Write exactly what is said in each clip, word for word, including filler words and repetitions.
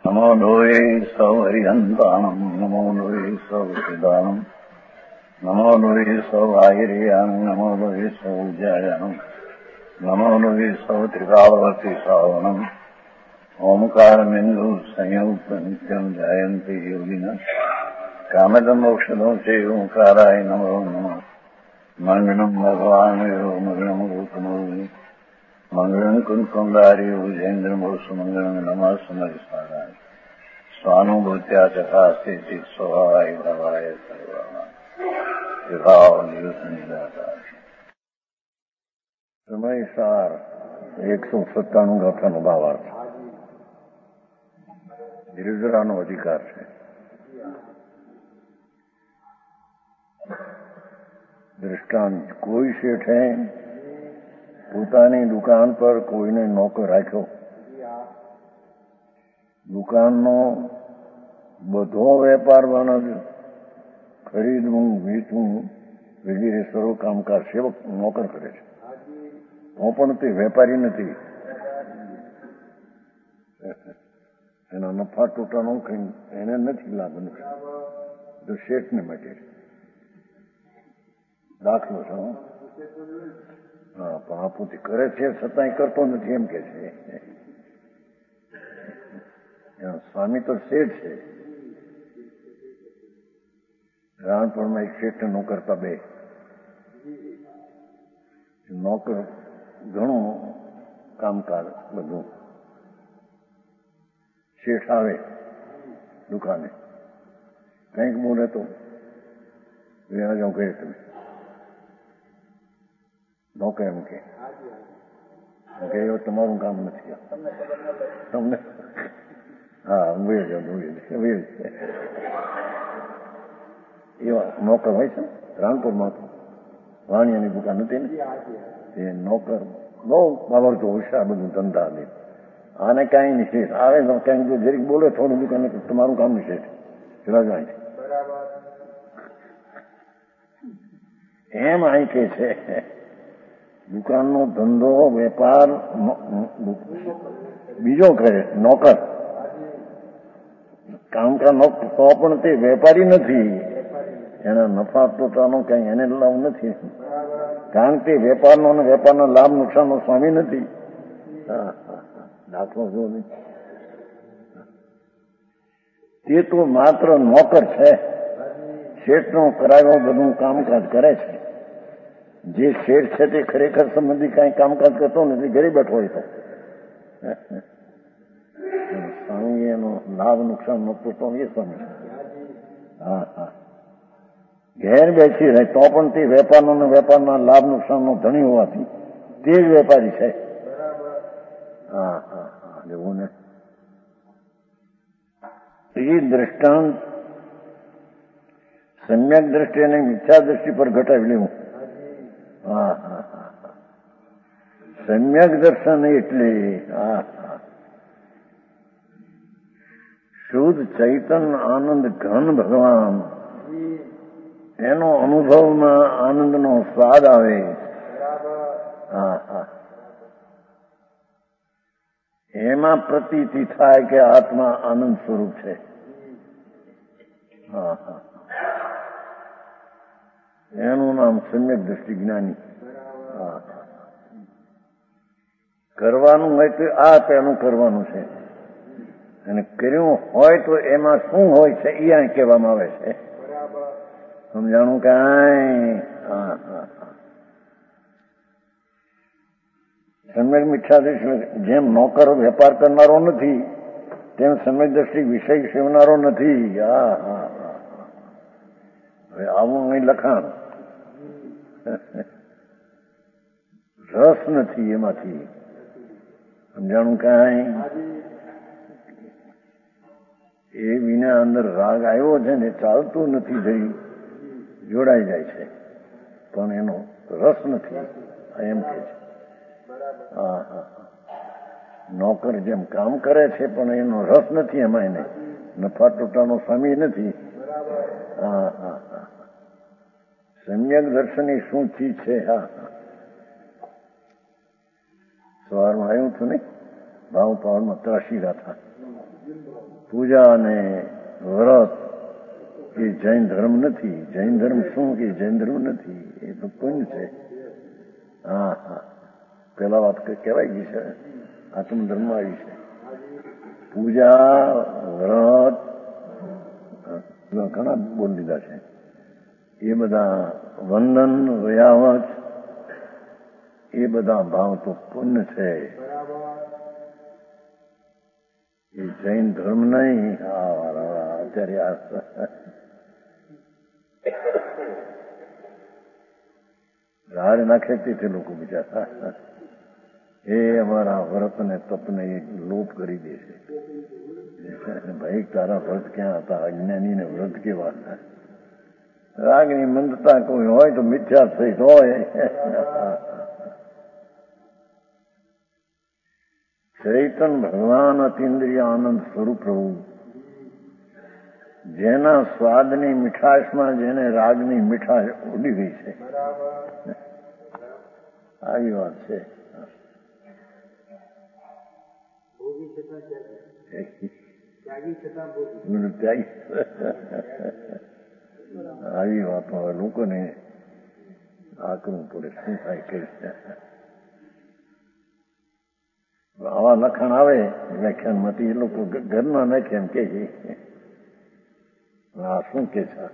નમો લોહે સૌ હરિહંતાણમ નમો લોહે સૌ સિદાનમ નમો લોહે સૌ આયર્યાન નમો લોહે સૌ જયાનમ નમો લોહે સૌ ત્રિકાળવતી સાવનમ ઓમકારમિંદુ સંયુક્ત નિત્યમ જાયંતી યોગિના કામદમ મોક્ષદો છે ઓંકારાય નમો નમઃ મંગળમ ભગવાન મંગળમ ગૌતમોની મંગળમ કુંકુંદારી ઉજેન્દ્રમોસુ મંગળમ નમઃ સમરિસ્મરાય સ્વાનુભૂત્યા ચકાસ્તે ચિત સ્વભાવાય ભવાય સર્વમાં વિભાવ નિયુત નિરાકાર સમયસાર એકસો સત્તાણું ગાથાનો ભાવાર્થ. નિર્જરાનો અધિકાર છે. દૃષ્ટાંત, કોઈ શેઠે પોતાની દુકાન પર કોઈને નોકર રાખ્યો. દુકાનનો બધો વેપાર વાણિજ, ખરીદવું વેચવું વગેરે સર્વ કામકાજ સેવક નોકર કરે છે. તો પણ તે વેપારી નથી. એના નફા ટોટાનો કઈ એને નથી લાભ નથી, તો શેઠને માટે છે. દાખલો છે. હા, પણ આ પોતે કરે છે છતાંય કરતો નથી એમ કે છે. સ્વામી તો શેઠ છે. રાણપુરમાં એક શેઠ નોકરતા બે. નોકર ઘણું કામકાજ બધું. શેઠ આવે દુકાને, કંઈક બોલે તો વેણા જાઉં કહે તમે નોકર એમ કે તમારું કામ નથી તમને. હા, એવા નોકર હોય છે. રાણપુરમાં તો વાણિયાની દુકાન હતી ને, એ નોકર બહુ બાબતો હોશિયાર, બધું ધંધા દે. આને કાંઈ નહીં, શેઠ આવે તો ક્યાંક જરીક બોલે થોડું દુકાન તમારું કામ નહીં શેઠ પેલા જાય એમ અહીં કે છે. દુકાનનો ધંધો વેપાર બીજો કરે નોકર. કામકાજ નોકર તો પણ તે વેપારી નથી. એના નફા ટોટાનો કઈ એને લાભ નથી, કારણ કે વેપારનો અને વેપારના લાભ નુકસાનનો સ્વામી નથી. હા, દાખલો જો નહીં, તે તો માત્ર નોકર છે. શેઠનો કરાયો બધું કામકાજ કરે છે. જે શેઠ છે તે ખરેખર સંબંધી કઈ કામકાજ કરતો નથી, ઘરે બેઠો હોય તો સ્વામી એનો લાભ નુકસાન નો પોતો એ સ્વામી. હા હા, ઘેર બેસી રહે તો પણ તે વેપારનો અને વેપારના લાભ નુકસાનનો ધણી હોવાથી તે જ વેપારી છે. હા હા હા, એવું ને. એ દ્રષ્ટાંત સમ્યક દ્રષ્ટિ અને મિથ્યા દ્રષ્ટિ પર ઘટાવી લેવું. હા હા હા, સમ્યક દર્શન એટલે હા હા શુદ્ધ ચૈતન આનંદ ઘન ભગવાન, એનો અનુભવમાં આનંદનો સ્વાદ આવે. હા હા, એમાં પ્રતીતિ થાય કે આત્મા આનંદ સ્વરૂપ છે. હા હા, એનું નામ સમ્યક દ્રષ્ટિ જ્ઞાની. હા, કરવાનું હોય તો આ તેનું કરવાનું છે, અને કર્યું હોય તો એમાં શું હોય છે એ અહીં કહેવામાં આવે છે. સમજાણું કાંઈ? હા હા હા, સમ્યક મિથ્યા દ્રષ્ટિ જેમ નોકર વેપાર કરનારો નથી, તેમ સમ્યક દ્રષ્ટિ વિષય સેવનારો નથી. હા હા હા, હવે આવું નહીં લખાણ. રસ નથી એમાંથી. સમજાણું કાંઈ? એ વિના અંદર રાગ આવ્યો છે ને, ચાલતું નથી, જઈ જોડાઈ જાય છે, પણ એનો રસ નથી એમ કે છે. હા હા, નોકર જેમ કામ કરે છે પણ એનો રસ નથી એમાં, એને નફા ટોટાનો સ્વામી નથી. હા હા હા, સમ્યક દર્શન એ શું ચીજ છે? હા હા, સવારમાં આવ્યું હતું ને ભાવ પાવરમાં ત્રાસી ગાથા. પૂજા અને વ્રત એ જૈન ધર્મ નથી. જૈન ધર્મ શું કે જૈન ધર્મ નથી, એ તો પુણ્ય છે. હા હા, પેલા વાત કહેવાય ગઈ છે, આત્મધર્મ આવી છે. પૂજા વ્રત ઘણા બોલ દીધા છે, એ બધા વંદન વયાવત એ બધા ભાવ તો પુણ્ય છે, એ જૈન ધર્મ નહીં. અત્યારે રાડ નાખે તે લોકો બિચારા એ અમારા વ્રત ને તપને એક લોપ કરી દે છે. ભાઈ તારા વ્રત ક્યાં હતા? અજ્ઞાની ને વ્રત કેવા હતા? રાગની મંદતા કોઈ હોય તો મિથ્યા થઈ હોય. ચૈતન ભગવાન અતિન્દ્રિય આનંદ સ્વરૂપ પ્રભુ, જેના સ્વાદની મીઠાશમાં જેને રાગની મીઠાશ ઉડી ગઈ છે, આવી વાત છે. આવી વાતો હવે લોકોને આ કરવું પડે, શું થાય કે આવા લખાણ આવે વ્યાખ્યાનમાંથી, એ લોકો ઘરના નાખે એમ કે છે. હા, શું કે છે?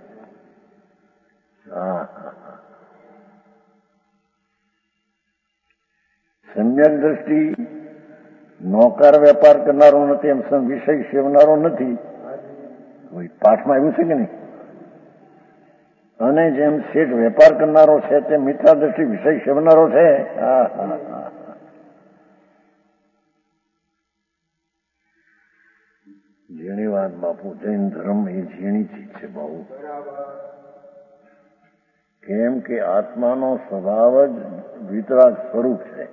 હા હા, સમ્યક દ્રષ્ટિ નોકાર વેપાર કરનારો નથી, એમ વિષય સેવનારો નથી. પાઠમાં આવ્યું છે કે નહીં? અને જેમ શેઠ વેપાર કરનારો છે તે મિથ્યા દ્રષ્ટિ વિષય સેવનારો છે. હા હા હા, ઝીણી વાત બાપુ. જૈન ધર્મ એ ઝીણી ચીજ છે બહુ. કેમ કે આત્માનો સ્વભાવ જ વિતરાગ સ્વરૂપ છે,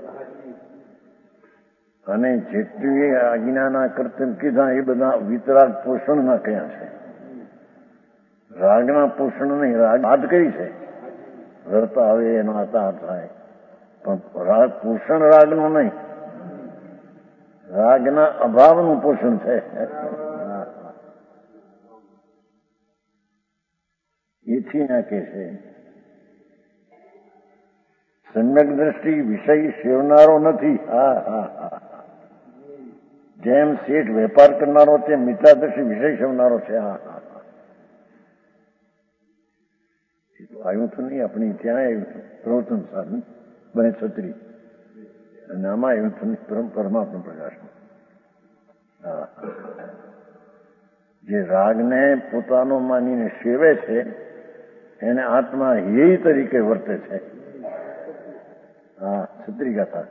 અને જેટલી આજ્ઞાના કર્તવ્ય કીધા એ બધા વિતરાગ પોષણના કયા છે, રાગના પોષણ નહીં. રાગ બાદ કરી છે, વ્રત આવે એનો આધાર થાય, પણ રાગ પોષણ રાગનો નહીં, રાગના અભાવનું પોષણ છે. એથી નાખે છે. સમ્યક દ્રષ્ટિ વિષય સેવનારો નથી. હા હા હા, જેમ શેઠ વેપાર કરનારો તે મિથ્યા દ્રષ્ટિ વિષય સેવનારો છે. હા હા હા, એ તો આવ્યું તો નહીં, આપણી ત્યાં આવ્યું હતું પ્રવચન સાધન બને છત્રી, અને આમાં આવ્યું તો નહીં પરમાત્મા પ્રકાશમાં. હા, જે રાગને પોતાનો માનીને સેવે છે એને આત્મા હેય તરીકે વર્તે છે. હા, છત્રી ગાથા.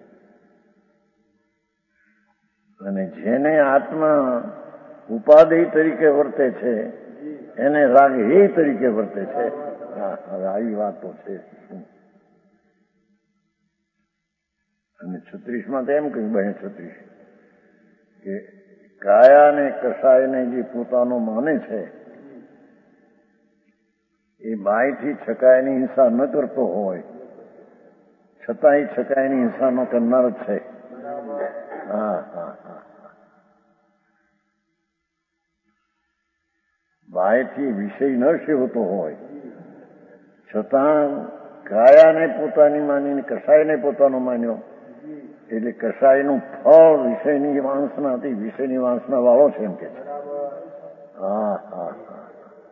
અને જેને આત્મા ઉપાદેય તરીકે વર્તે છે એને રાગ હેય તરીકે વર્તે છે. હા, હવે આવી વાતો છે. અને છત્રીસમાં તો એમ કહ્યું, બને છત્રીસ, કે કાયા ને કસાયને જે પોતાનો માને છે એ બાયથી છકાયની હિંસા ન કરતો હોય છતાંય છકાયની હિંસા ન કરનાર જ છે. હા હા હા, બાયથી વિષય ન સેવતો હોય છતાં કાયાને પોતાની માનીને કસાયને પોતાનો માન્યો, એટલે કસાયનું ફળ વિષયની વાંસનાથી વિષયની વાંસના વાળો છે એમ કે છે. હા હા હા,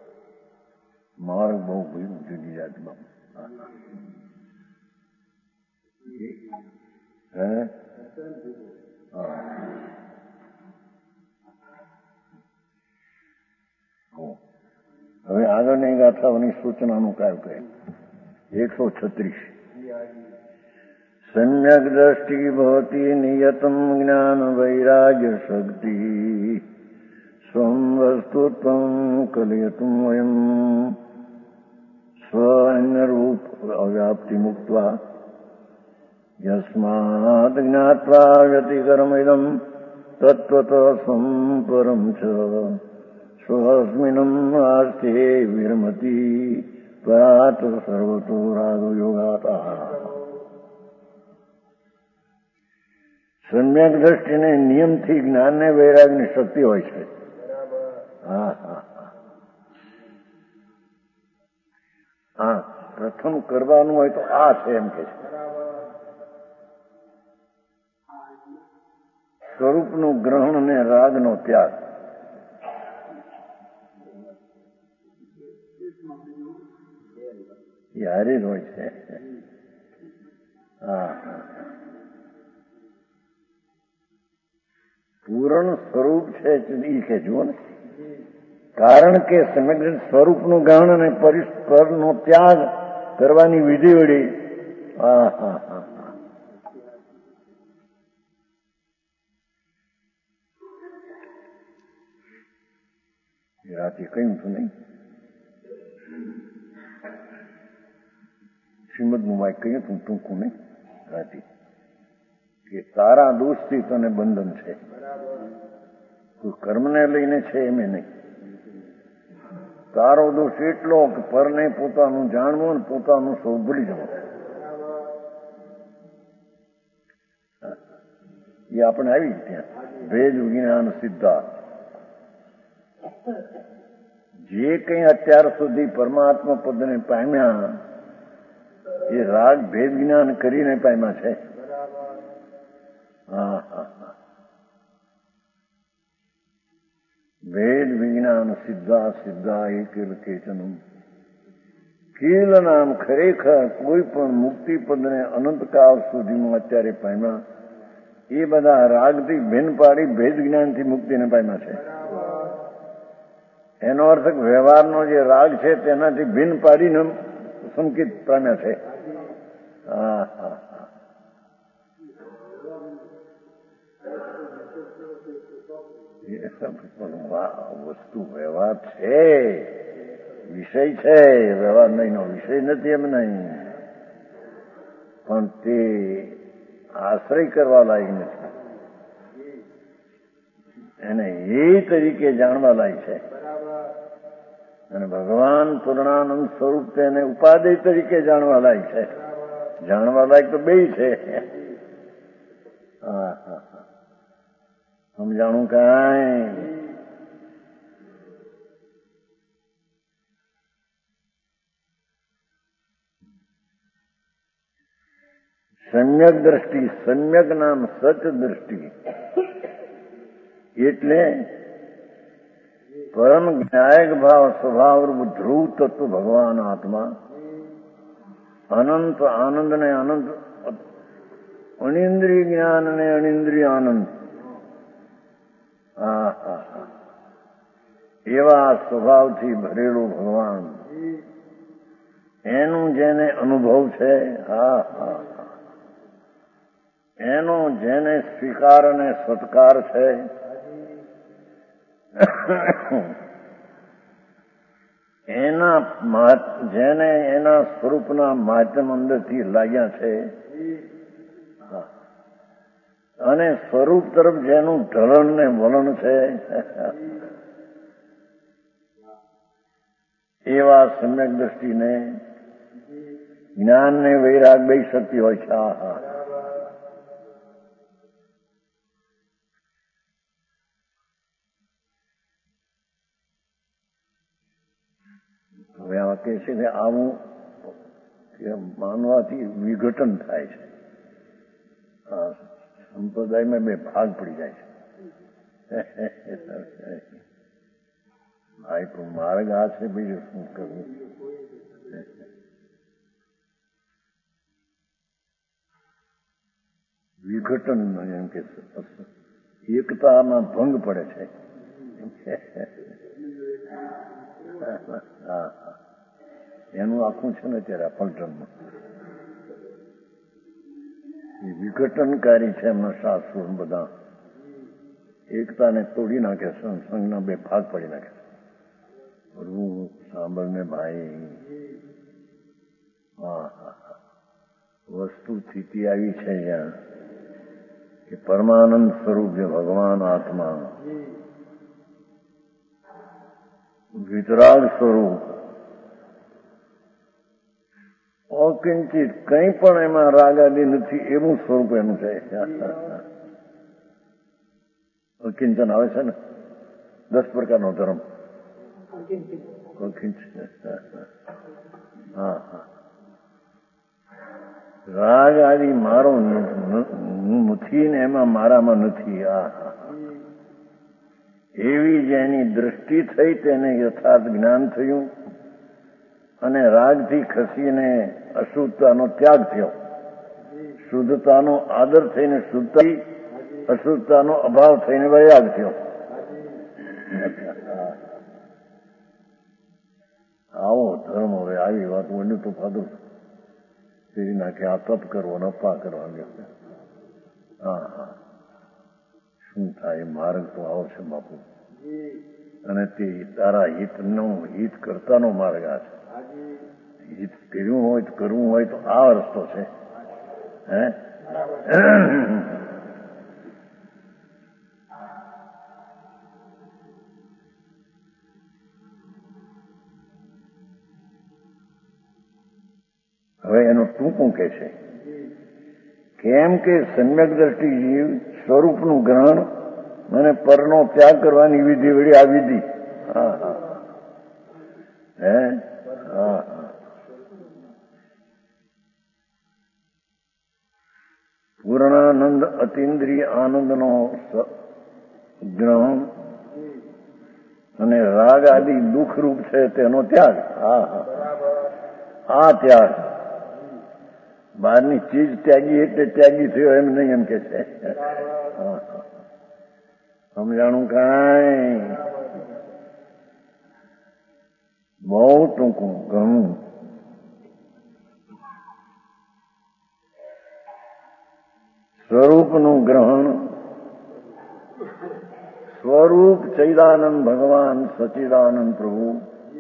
માર્ગ બહુ જુદી જાતમાં. હે હા, હવે આગળની ગાથાઓની સૂચનાનું કાય કહે. એકસો છત્રીસ. સમ્યક દ્રષ્ટિ ભવતી નિયતમ જ્ઞાન વૈરાગ્ય શક્તિ સ્વમ વસ્તુત્વમ કલયતું વયમ સ્વ અન્યરૂપ અવ્યાપ્તિ મુક્ત્વા યસ્માદ જ્ઞાત્વા વ્યતિકરમિદમ તત્વત સ્વમ પરમ ચ સ્વસ્મિન્નમ આસ્તે વિરમતિ પરાત સર્વતો રાગો યોગાતા. સમ્યક દ્રષ્ટિને નિયમથી જ્ઞાનને વૈરાગની શક્તિ હોય છે. હા હા હા હા પ્રથમ કરવાનું હોય તો આ છે એમ કે છે. સ્વરૂપનું ગ્રહણ અને રાગનો ત્યાગ. એ હારી જ હોય છે. હા પૂર્ણ સ્વરૂપ છે એ કે જુઓ ને. કારણ કે સમગ્ર સ્વરૂપનું ગ્રહણ અને પરસ્પરનો ત્યાગ કરવાની વિધિ વળી. હા હા હા રાતે કહ્યું હતું નહીં, શ્રીમદનું વાક્ય કહ્યું હતું ટૂંકું નહીં રાતે, કે તારા દોષથી તને બંધન છે, કોઈ કર્મને લઈને છે એમ નહીં. તારો દોષ એટલો કે પરને પોતાનું જાણવું ને પોતાનું સૌ ભૂલી જવું. એ આપણે આવી ત્યાં ભેદ વિજ્ઞાન સિદ્ધાંત. જે કંઈ અત્યાર સુધી પરમાત્મા પદને પામ્યા એ રાગ ભેદ જ્ઞાન કરીને પામ્યા છે. હા હા હા ભેદ વિજ્ઞાન સિદ્ધા સિદ્ધા એકેલ કેતનમ. કીલ નામ ખરેખર કોઈ પણ મુક્તિ પદને અનંતકાળ સુધીમાં અત્યારે પામ્યા એ બધા રાગથી ભિન્ન પાડી ભેદ જ્ઞાનથી મુક્તિને પામ્યા છે. એનો અર્થ વ્યવહારનો જે રાગ છે તેનાથી ભિન્ન પાડીને સંકેત પામ્યા છે. હા હા વસ્તુ વ્યવહાર છે, વિષય છે. વ્યવહાર નહીંનો વિષય નથી એમ નહીં, પણ તે આશ્રય કરવા લાયક નથી. એને એ તરીકે જાણવા લાયક છે. અને ભગવાન પૂર્ણાનંદ સ્વરૂપ તેને ઉપાદેય તરીકે જાણવા લાયક છે. જાણવા લાયક તો બે છે. હા હા હા સમજાણું કાંઈ. સમ્યક દ્રષ્ટિ, સમ્યક નામ સચ દ્રષ્ટિ એટલે પરમ જ્ઞાયક ભાવ સ્વભાવ ધ્રુવ તત્વ ભગવાન આત્મા અનંત આનંદ ને અનંત અનિન્દ્રિય જ્ઞાન ને અનિન્દ્રિય આનંદ. હા હા હા એવા સ્વભાવથી ભરેલું ભગવાન, એનું જેને અનુભવ છે. હા હા એનો જેને સ્વીકાર અને સત્કાર છે, એના જેને એના સ્વરૂપના માધ્યમ અંદરથી લાગ્યા છે અને સ્વરૂપ તરફ જેનું ઢલણ ને વલણ છે એવા સમ્યક દ્રષ્ટિને જ્ઞાન ને વૈરાગ બે શક્તિ હોય છે. હા હા હવે આ કે છે કે આવું માનવાથી વિઘટન થાય છે. સંપ્રદાયમાં બે ભાગ પડી જાય છે. ભાઈ પણ માર્ગ આ છે, બીજું શું કરવું. વિઘટન એમ કે એકતામાં ભંગ પડે છે. એનું આખું છે ને અત્યારે પલટનમાં વિઘટનકારી છે એમના શાસ્ત્રો બધા. એકતાને તોડી નાખે, સંઘના બે ભાગ પડી નાખે. હું સાંભળને ભાઈ. હા હા હા વસ્તુ સ્થિતિ આવી છે અહીંયા કે પરમાનંદ સ્વરૂપ છે ભગવાન આત્મા, વિતરાગ સ્વરૂપ, અકિંચિત કંઈ પણ એમાં રાગ આદિ નથી એવું સ્વરૂપ એનું છે. અકિંચન આવે છે ને, દસ પ્રકારનો ધર્મ. હા હા. રાગ આદિ મારો નથી ને એમાં મારામાં નથી. આ એવી જેની દ્રષ્ટિ થઈ તેને યથાર્થ જ્ઞાન થયું અને રાગથી ખસીને અશુદ્ધતાનો ત્યાગ થયો. શુદ્ધતાનો આદર થઈને શુદ્ધતા, અશુદ્ધતાનો અભાવ થઈને વૈરાગ થયો. આવો ધર્મ. હવે આવી વાત બન્યું તો ફાધું ફેરી નાખે. આ તપ કરવો ને અપા કરવા. હા હા. શું થાય? માર્ગ તો આવો છે બાપુ, અને તે તારા હિતનો હિત કરતાનો માર્ગ આ છે. હિત કર્યું હોય તો કરવું હોય તો આ રસ્તો છે. હે હવે એનું ટૂંકું કે છે, કેમ કે સમ્યક દ્રષ્ટિ જીવ સ્વરૂપનું ગ્રહણ અને પરનો ત્યાગ કરવાની વિધિ વળી આ વિધિ. હા હા. હે હા હા. પૂર્ણાનંદ અતિન્દ્રિય આનંદનો ગ્રહણ અને રાગ આદિ દુઃખરૂપ છે તેનો ત્યાગ. હા હા. આ ત્યાગ બહારની ચીજ ત્યાગી એટલે ત્યાગી થયો એમ નહીં, એમ કે છે. સમજાણું કાંઈ? બહુ ટૂંકું ઘણું. સ્વરૂપનું ગ્રહણ. સ્વરૂપ ચૈદાનંદ ભગવાન સચિદાનંદ પ્રભુ,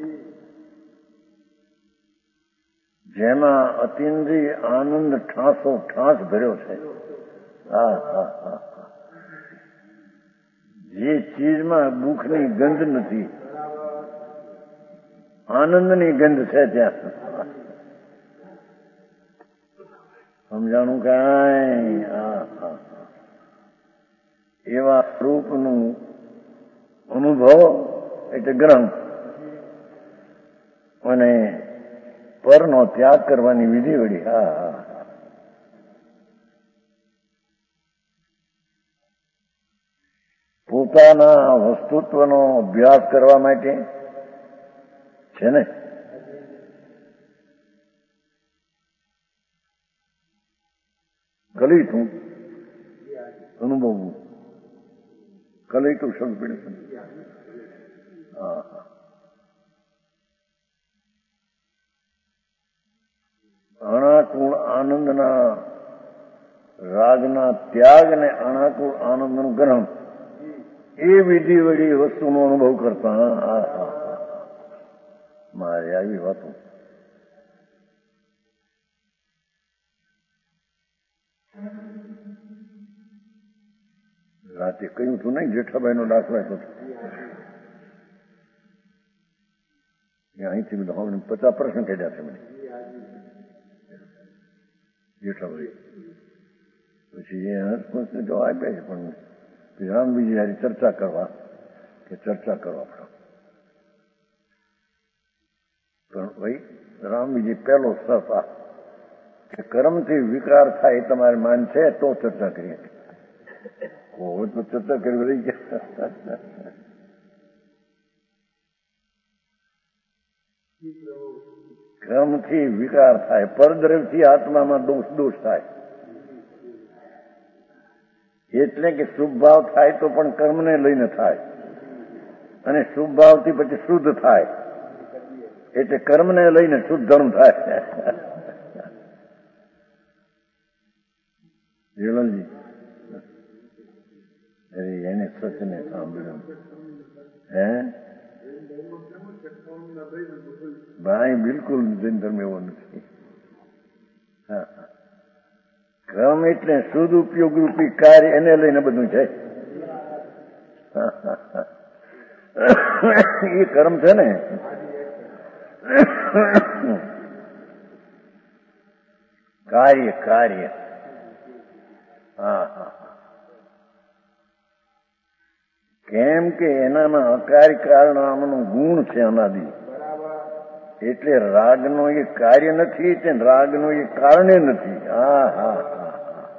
જેમાં અતિન્દ્રિય આનંદ ઠાંસો ઠાંસ ભર્યો છે. હા હા હા. જે ચીજમાં દુઃખની ગંધ નથી, આનંદની ગંધ છે ત્યાં. સમજાણું કાંઈ? હા હા. એવા રૂપનું અનુભવ એટલે ગ્રહણ અને પરનો ત્યાગ કરવાની વિધિ વળી. હા હા. પોતાના વસ્તુત્વનો અભ્યાસ કરવા માટે છે ને. કલિતું અનુભવવું. કલિતું શબ્દ પડે. હા હા. અણાકુળ આનંદના રાગના ત્યાગ ને અણાકુળ આનંદનું ગ્રહણ, એ વિધિ વળી વસ્તુનો અનુભવ કરતા. હા હા. મારે આવી વાતો. રાતે કહ્યું તું નહીં, જેઠાભાઈ નો દાખલો હતો. અહીંથી બધા પચાસ પ્રશ્ન કાઢ્યા છે મને જેઠાભાઈ. પછી એ હસમસને જવાબ આપ્યા છે, પણ રામબીજી યાર ચર્ચા કરવા કે ચર્ચા કરવા આપણે. પણ ભાઈ રામબીજી પહેલો સફ આ કે કર્મથી વિકાર થાય તમારે માન છે તો ચર્ચા કરીએ. કોઈ તો ચર્ચા કરી રહી ગયા. કર્મથી વિકાર થાય, પરદ્રવ્યથી આત્મામાં દોષ દોષ થાય. એટલે કે શુભ ભાવ થાય તો પણ કર્મને લઈને થાય, અને શુભ ભાવથી પછી શુદ્ધ થાય એટલે કર્મને લઈને શુદ્ધ ધર્મ થાય. જીવનજી અરે એને સચને સાંભળ્યું. હે ભાઈ બિલકુલ જૈન ધર્મ એવો નથી. હા હા. કર્મ એટલે શુદ્ધ ઉપયોગ રૂપી કાર્ય, એને લઈને બધું છે. એ કર્મ છે ને. કાર્ય કાર્ય. હા હા. કેમ કે એનામાં અકાર્ય કારણ નામનું ગુણ છે અનાદિ, એટલે રાગનો એ કાર્ય નથી તે રાગનો એ કારણે નથી. હા હા હા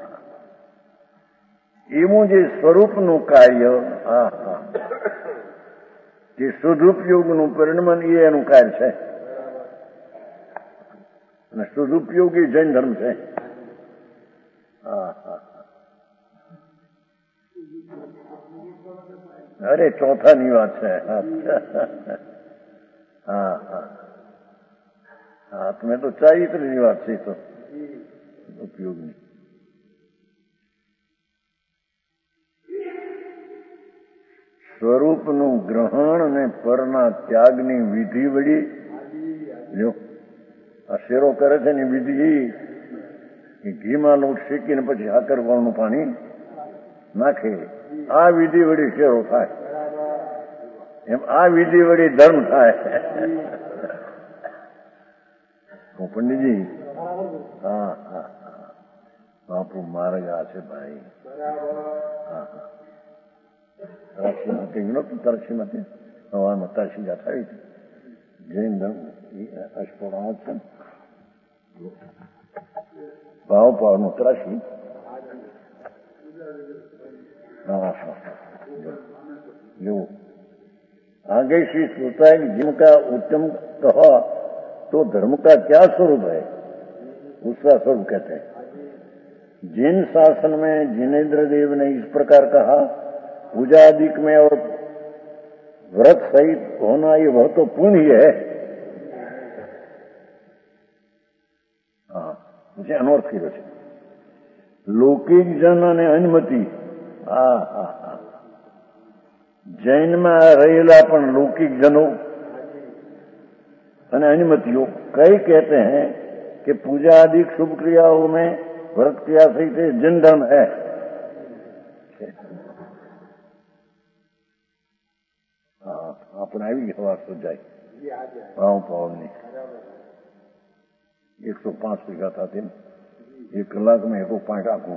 એવું જે સ્વરૂપનું કાર્ય, હા હા જે સદુપયોગનું પરિણમન એ એનું કાર્ય છે. અને સદુપયોગી જૈન ધર્મ છે. હા હા અરે ચોથાની વાત છે. હા હા હા તમે તો ચારિત્રની વાત છે. તો ઉપયોગની સ્વરૂપનું ગ્રહણ અને પરના ત્યાગની વિધિ વળી, જો આ શેરો કરે છે ને વિધિ એ ઘીમાં લોટ શેકીને પછી સાકર ગોળનું પાણી નાખે. આ વિધિ વળી શેરો થાય, એમ આ વિધિ વળી ધર્મ થાય. પંડિતજી હા હા હા બાપુ માર્ગ આ છે ભાઈ. હા હા તરાશીમાં કઈ નહોતું, તરાશીમાંથી હવામાં તરાશી જાત આવી હતી. જૈન ધર્મ અષ્ટોણા છે ને ભાવ ભાવનું તરાશી. हाँ हाँ जो आगे श्री सोचता है कि जिनका उत्तम कहा तो धर्म का क्या स्वरूप है, उसका स्वरूप कहते हैं. जिन शासन में जिनेन्द्र देव ने इस प्रकार कहा, पूजा अधिक में और व्रत सहित होना ये वह तो पुण्य ही है. हाँ मुझे अनोर्थ की रचे लौकिक जन અને અનુમતિ. હા હા હા જૈનમાં રહેલા પણ लौकिक जनों અને अनुमतियों कई कहते हैं कि पूजा आदि शुभ क्रियाओं में व्रत क्रिया सहित जन धर्म है. हाँ આપણે આવી હવા સજાય ભાવ ભાવની એકસો પાંચ વીઘા થતી ને એક કલાકમાં એક પોઈન્ટ આખું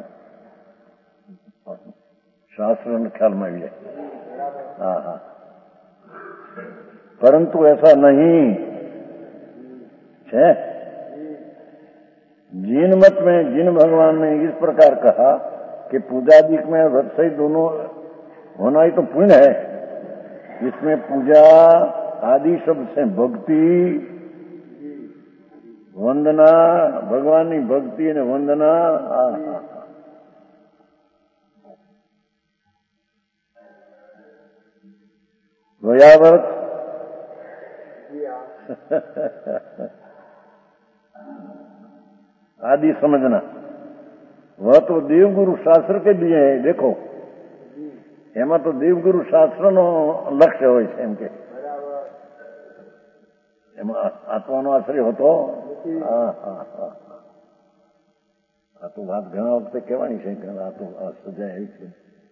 शास्त्र ख्याल में भी है. हाँ हाँ परंतु ऐसा नहीं है. जिन मत में जिन भगवान ने इस प्रकार कहा कि पूजादिक में व्रत सहित दोनों होना ही तो पुण्य है. इसमें पूजा आदि शब्द से भक्ति वंदना, भगवान की भक्ति ने वंदना. हाँ हाँ व्यावर्त आदि समझना, वह तो देवगुरु शास्त्र के दिए है. देखो એમાં તો દેવગુરુ શાસ્ત્રનો લક્ષ્ય હોય છે. એમ કે એમાં આત્માનો આશ્રય હોતો. હા હા હા આ તો વાત ઘણા વખતે કહેવાની છે કે આ તો આ સજા એવી છે.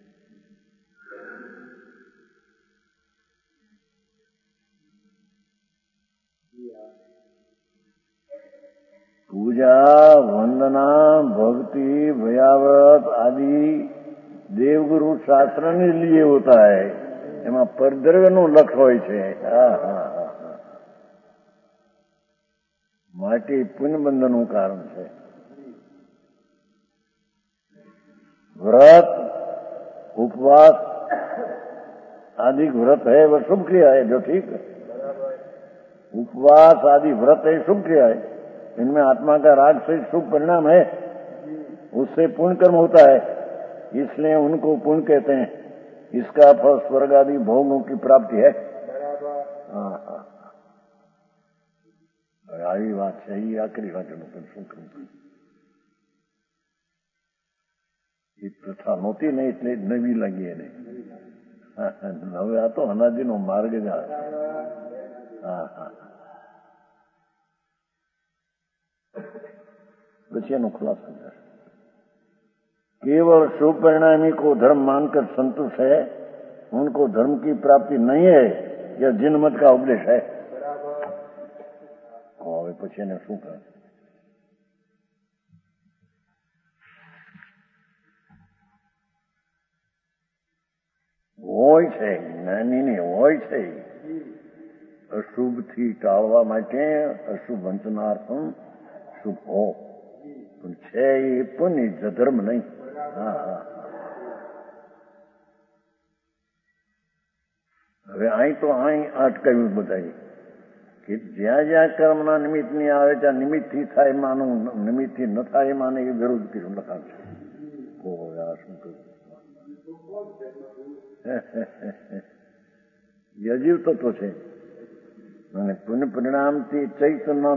पूजा वंदना भक्ति भयाव्रत आदि देवगुरु शास्त्र ने लिए होता है. એમાં પરદ્રવ્યનું લક્ષ્ય હોય છે. હા હા હા માટે પુણ્યબંધનનું કારણ છે. व्रत उपवास आदि व्रत है वह शुभ क्रिया है. जो ठीक उपवास आदि व्रत है शुभ क्रिया है. इनमें आत्मा का राग से शुभ परिणाम है, उससे पुण्य कर्म होता है, इसलिए उनको पुण्य कहते हैं. इसका फल स्वर्ग आदि भोगों की प्राप्ति है. हाँ हाँ આવી વાત છે. એ આખરી વાંચન પણ શું કરું એ પ્રથા નહોતી ને એટલે નવી લાગી એને. હવે આ તો અનાદિનો માર્ગ જ આ. હા હા પછી એનો खुलासा कर. केवल शुभ परिणामी को धर्म मानकर संतुष्ट है, उनको धर्म की प्राप्ति नहीं है. यह जिन मत का उपदेश है. હવે પછી એને શું કરે? હોય છે, જ્ઞાનીને હોય છે. અશુભથી ટાળવા માટે અશુભ વંચનાર્થમ શુભો, પણ છે એ પુણ્ય જધર્મ નહીં. હા હા. હવે અહીં તો અહીં અટકાવ્યું બધા કે જ્યાં જ્યાં કર્મના નિમિત્ત ની આવે ત્યાં નિમિત્તથી થાય માનું, નિમિત્તથી ન થાય માને એ વિરોધ કર્યું લખાણ છે. શું કહ્યું? યજીવ તત્વ છે અને પુણ્ય પરિણામથી ચૈતન્ય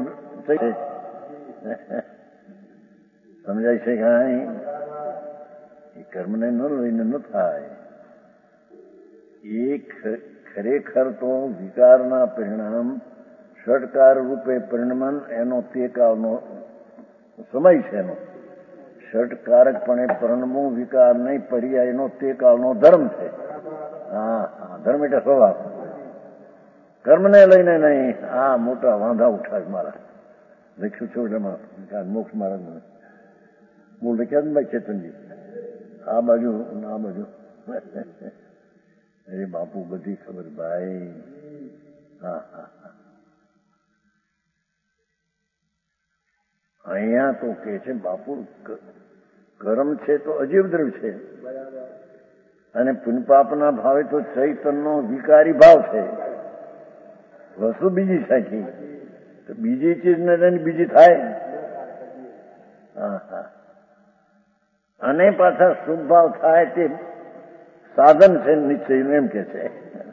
સમજાય છે કે એ કર્મને ન લઈને ન થાય. એ ખરેખર તો વિકારના પરિણામ ષટકાર રૂપે પરિણમન એનો તે કાળનો સમય છે. એનો ષટકારકપણે પરિણમવું વિકાર નહીં, પર્યાય એનો તે કાળનો ધર્મ છે. હા હા, ધર્મ એટલે સ્વભાવ. કર્મને લઈને નહીં. આ મોટા વાંધા ઉઠાવે મારા લખ્યું છે એમાં મોક્ષ મહારાજ હું લખ્યા જ ભાઈ ચેતનજી આ બાજુ આ બાજુ. અરે બાપુ બધી ખબર ભાઈ. હા હા હા. અહીંયા તો કે છે બાપુ કર્મ છે તો અજીવ દ્રવ્ય છે અને પુણ્યપાપના ભાવે તો ચૈતનનો વિકારી ભાવ છે. વસ્તુ બીજી સાચી તો બીજી ચીજ ને લઈને બીજી થાય. હા હા. અને પાછા શુભ ભાવ થાય તે સાધન છે નિશ્ચય એમ કે છે.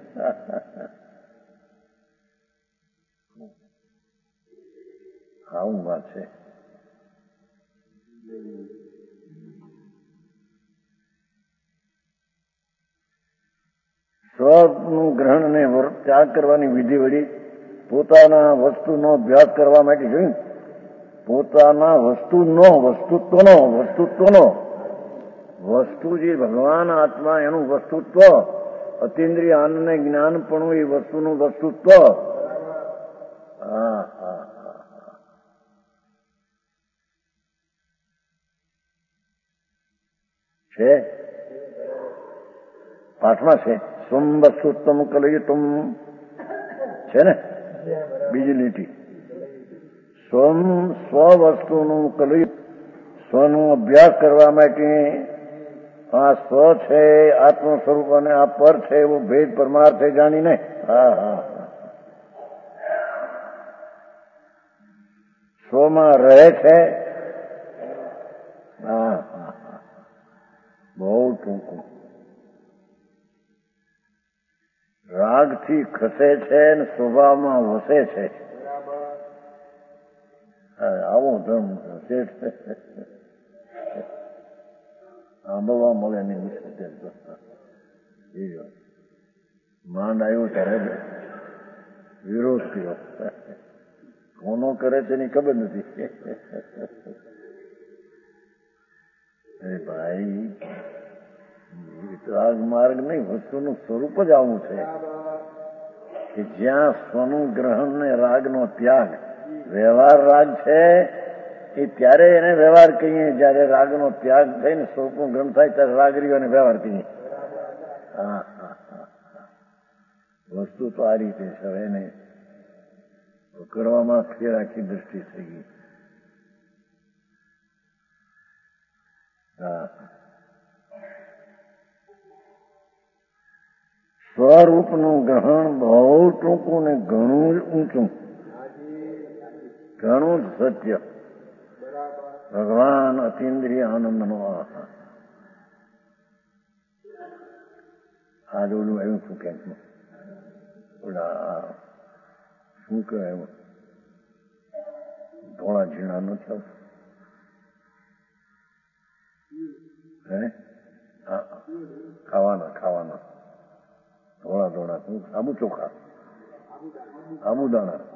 આવું વાત છે. સ્વનું ગ્રહણ અને ત્યાગ કરવાની વિધિ વળી પોતાના વસ્તુનો અભ્યાસ કરવા માટે જોયું. પોતાના વસ્તુનો વસ્તુત્વનો વસ્તુત્વનો વસ્તુ જે ભગવાન આત્મા એનું વસ્તુત્વ, અતિન્દ્રિય આનંદ જ્ઞાનપણું એ વસ્તુનું વસ્તુત્વ. હા હા હા. છે પાઠમાં છે. સ્વમ વસ્તુત્વમ કલયુતમ છે ને બીજી લીટી. સ્વમ સ્વ વસ્તુનું કલયુત, સ્વનું અભ્યાસ કરવા માટે આ સ્વ છે આત્મ સ્વરૂપ અને આ પર છે એવો ભેદ પરમાર્થે જાણીને. હા હા. સ્વમાં રહે છે. હા હા હા. બહુ ટૂંકું. રાગથી ખસે છે ને સ્વભાવમાં વસે છે. આવો ધર્મ સાંભળવા મળે નહીં. માંડ આવ્યો ત્યારે વિરોધ કર્યો. કોનો કરે છે એની ખબર નથી. અરે ભાઈ રાગ માર્ગ નહીં, વસ્તુનું સ્વરૂપ જ આવું છે કે જ્યાં સ્વનું ગ્રહણ ને રાગનો ત્યાગ. વ્યવહાર રાગ છે એ ત્યારે એને વ્યવહાર કહીએ જયારે રાગનો ત્યાગ થઈને સ્વરૂપનું ગ્રહણ થાય ત્યારે રાગ રહ્યો અને વ્યવહાર કહીએ. હા હા હા. વસ્તુ તો આ રીતે છે. હવે એને કરવામાં ફેર આખી દ્રષ્ટિ થઈ ગઈ. હા. સ્વરૂપનું ગ્રહણ બહુ ટૂંકું ને ઘણું જ ઊંચું, ઘણું જ સત્ય. ભગવાન અતિન્દ્રિય આનંદનો આહા. આ જોડું આવ્યું શું કેમ શું કહેવાય ધોળા ઝીણા નો થયો હે ખાવાના ખાવાના ધોળા ધોળા આબુ ચોખા સાબુદાણા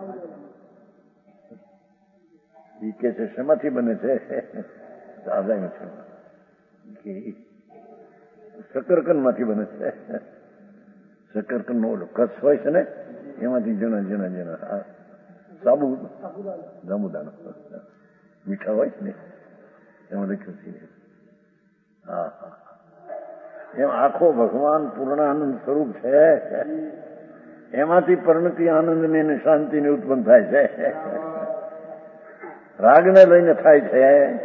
એ કે છે શેમાંથી બને છે? દાદા છે શકરકંદ માંથી બને છે. શકરકંદ નો ઓલો કચ્છ હોય છે ને એમાંથી ઝીણા ઝીણા ઝીણા સાબુ સાબુદાણા મીઠા હોય છે ને એમાં લખ્યું છે. હા હા. એમ આખો ભગવાન પૂર્ણાનંદ સ્વરૂપ છે. એમાંથી પરિણતિ આનંદની અને શાંતિની ઉત્પન્ન થાય છે. રાગને લઈને થાય છે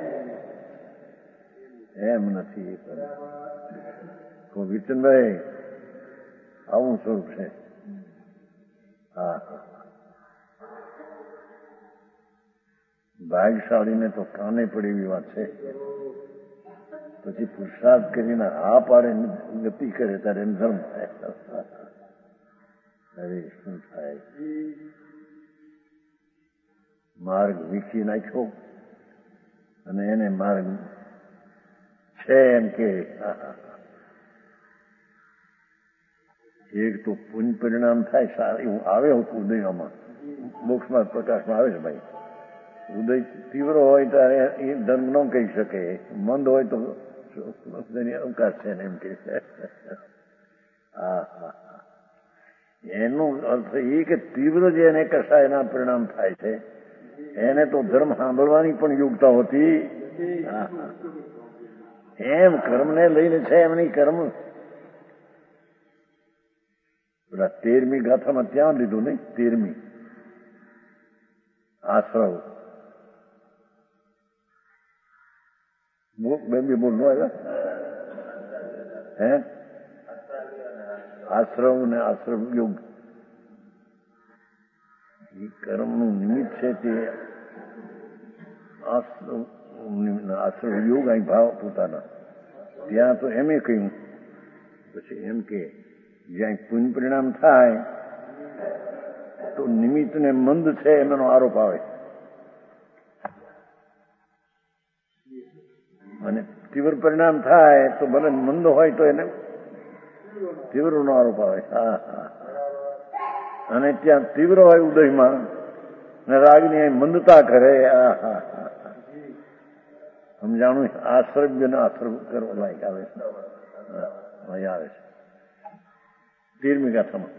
એમ નથી. તો વિચનભાઈ આવું સ્વરૂપ છે. હા, ભાગશાળીને તો કાને પડે એવી વાત છે. પછી પુરુષાર્થ કરીને આ પાડે ગતિ કરે ત્યારે એમ ધર્મ થાય. અરે શું થાય? માર્ગ વીખી નાખ્યો અને એને માર્ગ છે એમ કે એક તો પુણ્ય પરિણામ થાય સારું એવું આવે ઉદયમાં, મોક્ષમાં પ્રકાશમાં આવે છે ભાઈ. ઉદય તીવ્ર હોય ત્યારે એ ધર્મ ન કહી શકે, મંદ હોય તો અવકાશ છે ને એમ કે. હા હા, એનો અર્થ એ કે તીવ્ર જે એને કસાયના પરિણામ થાય છે એને તો ધર્મ સાંભળવાની પણ યોગ્યતા હોતી. એમ કર્મને લઈને છે એમની કર્મ. પેલા તેરમી ગાથામાં ત્યાં લીધું નહીં, તેરમી આશ્રવ બેબી બોલ નો આવ્યા હે? આશ્રવ ને આશ્રવ યોગ એ કર્મનું નિમિત્ત છે તે આશ્રવ યોગ અહીં ભાવ પોતાના ત્યાં તો એમ કહ્યું. પછી એમ કે જ્યાં પુણ્ય પરિણામ થાય તો નિમિત્તને મંદ છે એનો આરોપ આવે અને તીવ્ર પરિણામ થાય તો ભલે મંદ હોય તો એને તીવ્ર નો આરોપ આવે. હા હા, અને ત્યાં તીવ્ર હોય ઉદયમાં ને રાગની મંદતા કરે. હા હા હા, સમજાણું? આશ્રવ્ય ને આશ્રવ કરવા લાયક આવે આવે છે તેરમી ગાથામાં.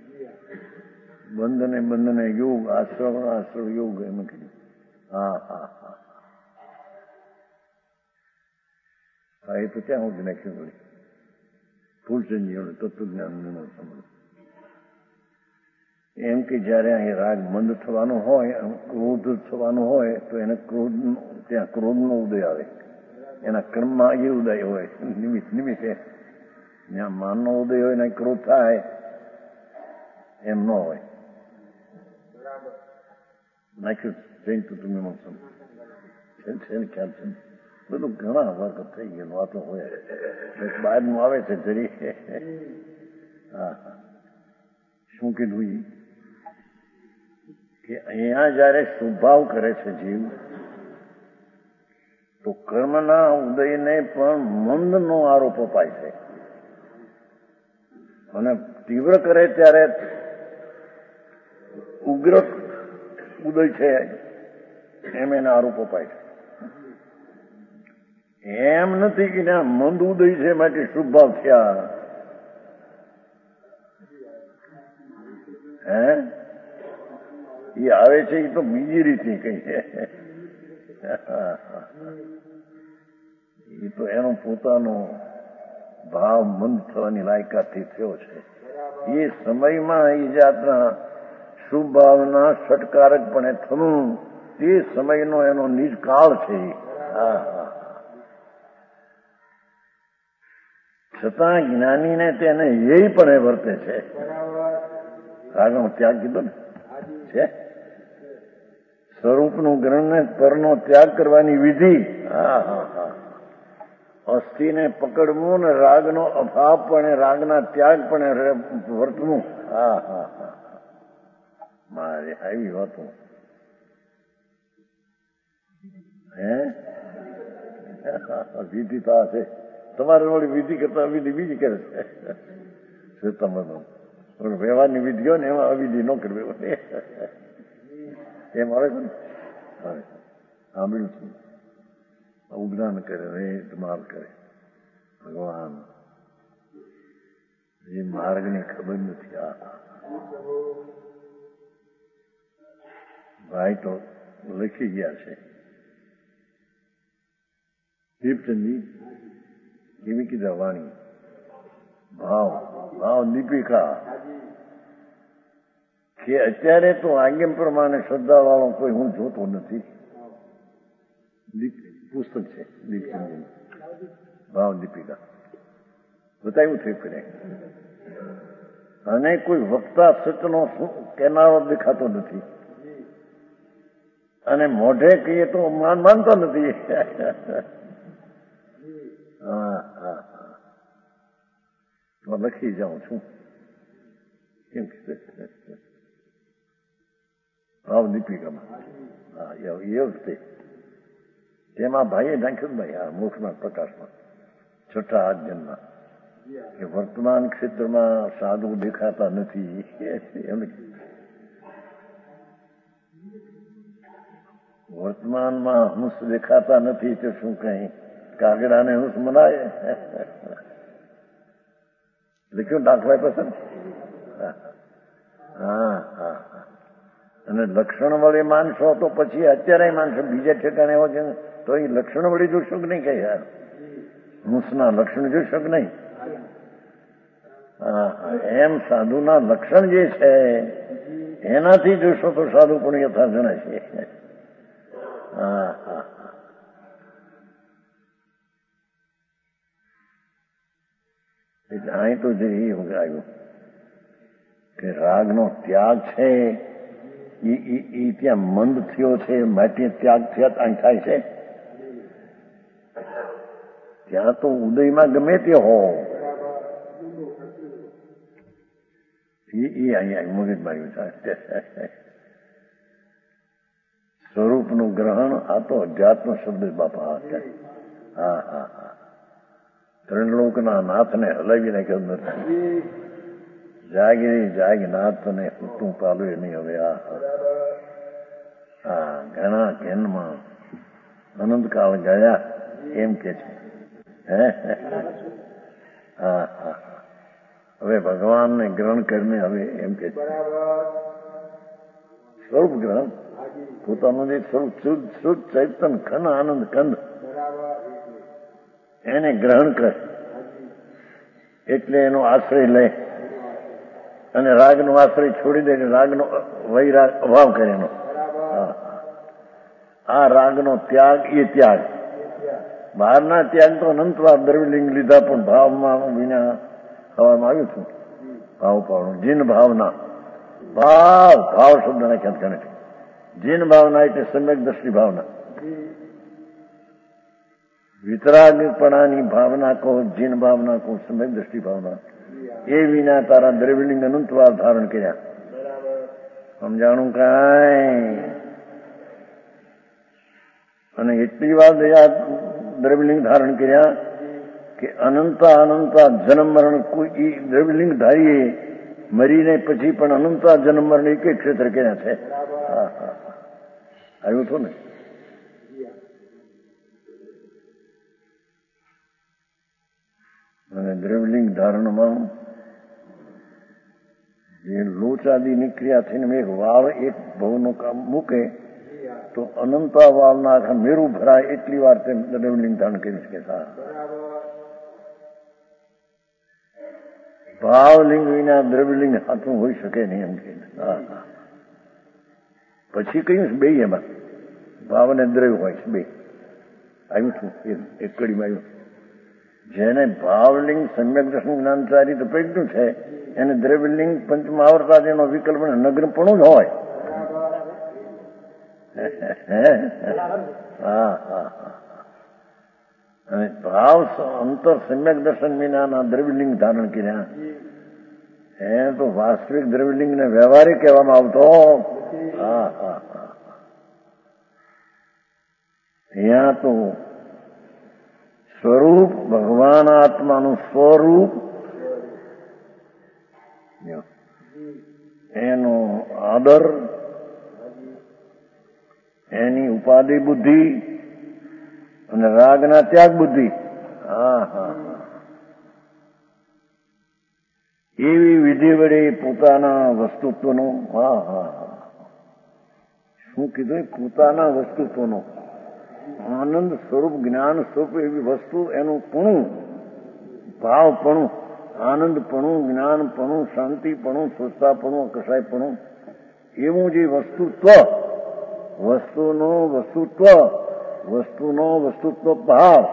બંધને બંધને યોગ, આશ્રવ આશ્રવ યોગ એમ કીધું. હા હા હા હા, એ તો ત્યાં સુધી નાખ્યું પડી ફૂલચંદજી તત્વજ્ઞાન સંબંધ. એમ કે જયારે અહીં રાગ મંદ થવાનો હોય, ક્રોધ થવાનો હોય તો એને ક્રોધ ત્યાં ક્રોધનો ઉદય આવે. એના કર્મમાં એ ઉદય હોય નિમિત્ત નિમિત્તે. જ્યાં માનનો ઉદય હોય ને ક્રોધ થાય એમ ન હોય. નાખ્યું જૈન તત્વજ્ઞાન સંબંધ છે ને ખ્યાલ છે. બધું ઘણા વર્ગ થઈ ગયેલું વાતો હોય બહારનું આવે છે જરી. હા હા, શું કીધું કે અહીંયા જયારે શુભાવ કરે છે જીવ તો કર્મના ઉદયને પણ મંદનો આરોપ અપાય છે અને તીવ્ર કરે ત્યારે ઉગ્ર ઉદય છે એમ એના આરોપ અપાય છે. એમ નથી કે ના મંદ ઉદય છે માટે શુભ ભાવ થયા. હે એ આવે છે એ તો બીજી રીતે કઈ છે. એ તો એનો પોતાનો ભાવ મંદ થવાની લાયકાતથી થયો છે. એ સમયમાં એ જાતના શુભ ભાવના ષટકારકપણે થવું તે સમયનો એનો નિજ કાળ છે. હા હા, છતાં જ્ઞાનીને તેને એ પણ વર્તે છે. રાગનો ત્યાગ કીધો ને છે સ્વરૂપનું ગ્રહણ પરનો ત્યાગ કરવાની વિધિ. હા હા હા, અસ્થિને પકડવું ને રાગનો અભાવ પણ રાગના ત્યાગ પણ વર્તવું. હા હા હા, મારે આવી વાતો હે વિધિ તો આ છે. તમારે વળી વિધિ કરતા અવિધિ બીજી કરે છે. તમારો વ્યવહારની વિધિઓ ને એમાં અવિધિ ન કરવી એમ આવે છે ને. સાંભળ્યું છું ઉદ્ગાન કરે એ ધમાલ કરે ભગવાન એ માર્ગની ખબર નથી. આ ભાઈ તો લખી ગયા છે દીપચંદજી એવી કીધા વાણી ભાવ ભાવ દીપિકા કે અત્યારે તો આજ્ઞા પ્રમાણે શ્રદ્ધા વાળો કોઈ હું જોતો નથી. પુસ્તક છે દીપચંદ ભાવ દીપિકા બતાવ્યું થયું કરે. અને કોઈ વક્તા સચનો કેનારો દેખાતો નથી. અને મોઢે કહીએ તો માન માનતો નથી. હા હા તો લખી જાઉં છું કેમ ભાવ દીપિકામાં. હા એ વખતે તેમાં ભાઈએ નાખ્યું ભાઈ આ મુખના પ્રકાશમાં છઠ્ઠા અધ્યયનમાં કે વર્તમાન ક્ષેત્રમાં સાધુ દેખાતા નથી. એમ વર્તમાનમાં હંસ દેખાતા નથી તો શું કઈ કાગડાને હંસ મનાય? લખ્યું દાખલા પસંદ. હા હા અને લક્ષણ વડે માનશો તો પછી અત્યારે માનશો બીજા ઠેકાણે એવો છે તો એ લક્ષણ વડે જોશો કે નહીં? કઈ યાર હંસના લક્ષણ જોશો કે નહીં? હા એમ સાધુના લક્ષણ જે છે એનાથી જોશો તો સાધુ પણ યથા જણાશે. હા હા એટલે અહીં તો જે એ આવ્યું કે રાગનો ત્યાગ છે એ ત્યાં મંદ થયો છે માટે ત્યાગ થયા અહીં થાય છે. ત્યાં તો ઉદયમાં ગમે તે હો એ અહીંયા મગજ માર્યું છે. સ્વરૂપનું ગ્રહણ આ તો અધ્યાત્મ શબ્દ બાપા. હા હા હા ત્રણલોકના નાથને હલાવી નાખ્યો નથી. જાગી જાગનાથને ઊંટું પાલવે નહીં હવે. આ હા ઘણા ઘેનમાં અનંતકાળ ગયા એમ કે છે. હા હા હવે ભગવાનને ગ્રહણ કરીને હવે એમ કે છે સ્વરૂપ ગ્રહણ પોતાનું જે સ્વરૂપ શુદ્ધ શુદ્ધ ચૈતન ખન આનંદ કંદ એને ગ્રહણ કરે એટલે એનો આશ્રય લે અને રાગનો આશ્રય છોડી દે. રાગનો વૈરાગ અભાવ કરે એનો. આ રાગનો ત્યાગ એ ત્યાગ. બહારના ત્યાગ તો અનંતવાર દ્રવ્યલિંગ લીધા પણ ભાવમાં વિના હવામાં આવ્યું હતું. ભાવ પાવનું જીન ભાવના ભાવ ભાવ શબ્દ નાખ્યા ગણે છે. જીન ભાવના એટલે સમ્યક દ્રષ્ટિ ભાવના. વિતરાગપણાની ભાવના કહો, જીન ભાવના કહો, સમ્યક દ્રષ્ટિ ભાવના. એ વિના તારા દ્રવ્યલિંગ અનંતવાર ધારણ કર્યા. સમજાણું કાંઈ? અને એટલી વાર દયા દ્રવ્યલિંગ ધારણ કર્યા કે અનંતા અનંતા જન્મ મરણ કોઈ દ્રવ્યલિંગ ધારીએ મરીને પછી પણ અનંતા જન્મ મરણ એક એક ક્ષેત્ર કર્યા છે. હા હા આવ્યું હતું ને. અને દ્રવ્યલિંગ ધારણમાં જે લોચાદી નીકળ્યા થઈને એક વાળ એક ભવનું કામ મૂકે તો અનંતા વાળના આખા મેરું ભરાય એટલી વાર તે દ્રવ્યલિંગ ધારણ કરી શકે. ભાવલિંગ વિના દ્રવ્યલિંગ હાથું હોઈ શકે નહીં એમ કે. પછી કહ્યું બે એમાં ભાવ અને દ્રવ્ય હોય છે બે. આવ્યું છું એક કડીમાં આવ્યું. જેને ભાવલિંગ સમ્યક દર્શન જ્ઞાનચારી તો પ્રજ્ઞું છે એને દ્રવ્યલિંગ પંચમાં આવડતા જેનો વિકલ્પ નગ્નપણું જ હોય. હા હા અને ભાવ અંતર સમ્યક દર્શન વિનાના દ્રવ્યલિંગ ધારણ કર્યા એ તો વાસ્તવિક દ્રવ્યલિંગ ને વ્યવહારિક કહેવામાં આવતો. હા હા હા અહીંયા તો સ્વરૂપ ભગવાન આત્માનું સ્વરૂપ એનો આદર એની ઉપાધિ બુદ્ધિ અને રાગના ત્યાગ બુદ્ધિ. હા હા એવી વિધિ વડે પોતાના વસ્તુત્વનો હા હા હા શું કીધું? પોતાના વસ્તુત્વનો આનંદ સ્વરૂપ જ્ઞાન સ્વરૂપ એવી વસ્તુ એનું પૂણું ભાવપણું આનંદપણું, જ્ઞાનપણું, શાંતિપણું, સ્વચ્છતાપણું, કસાયપણું, એવું જે વસ્તુત્વ, વસ્તુનો વસ્તુત્વ, વસ્તુનો વસ્તુત્વ ભાવ,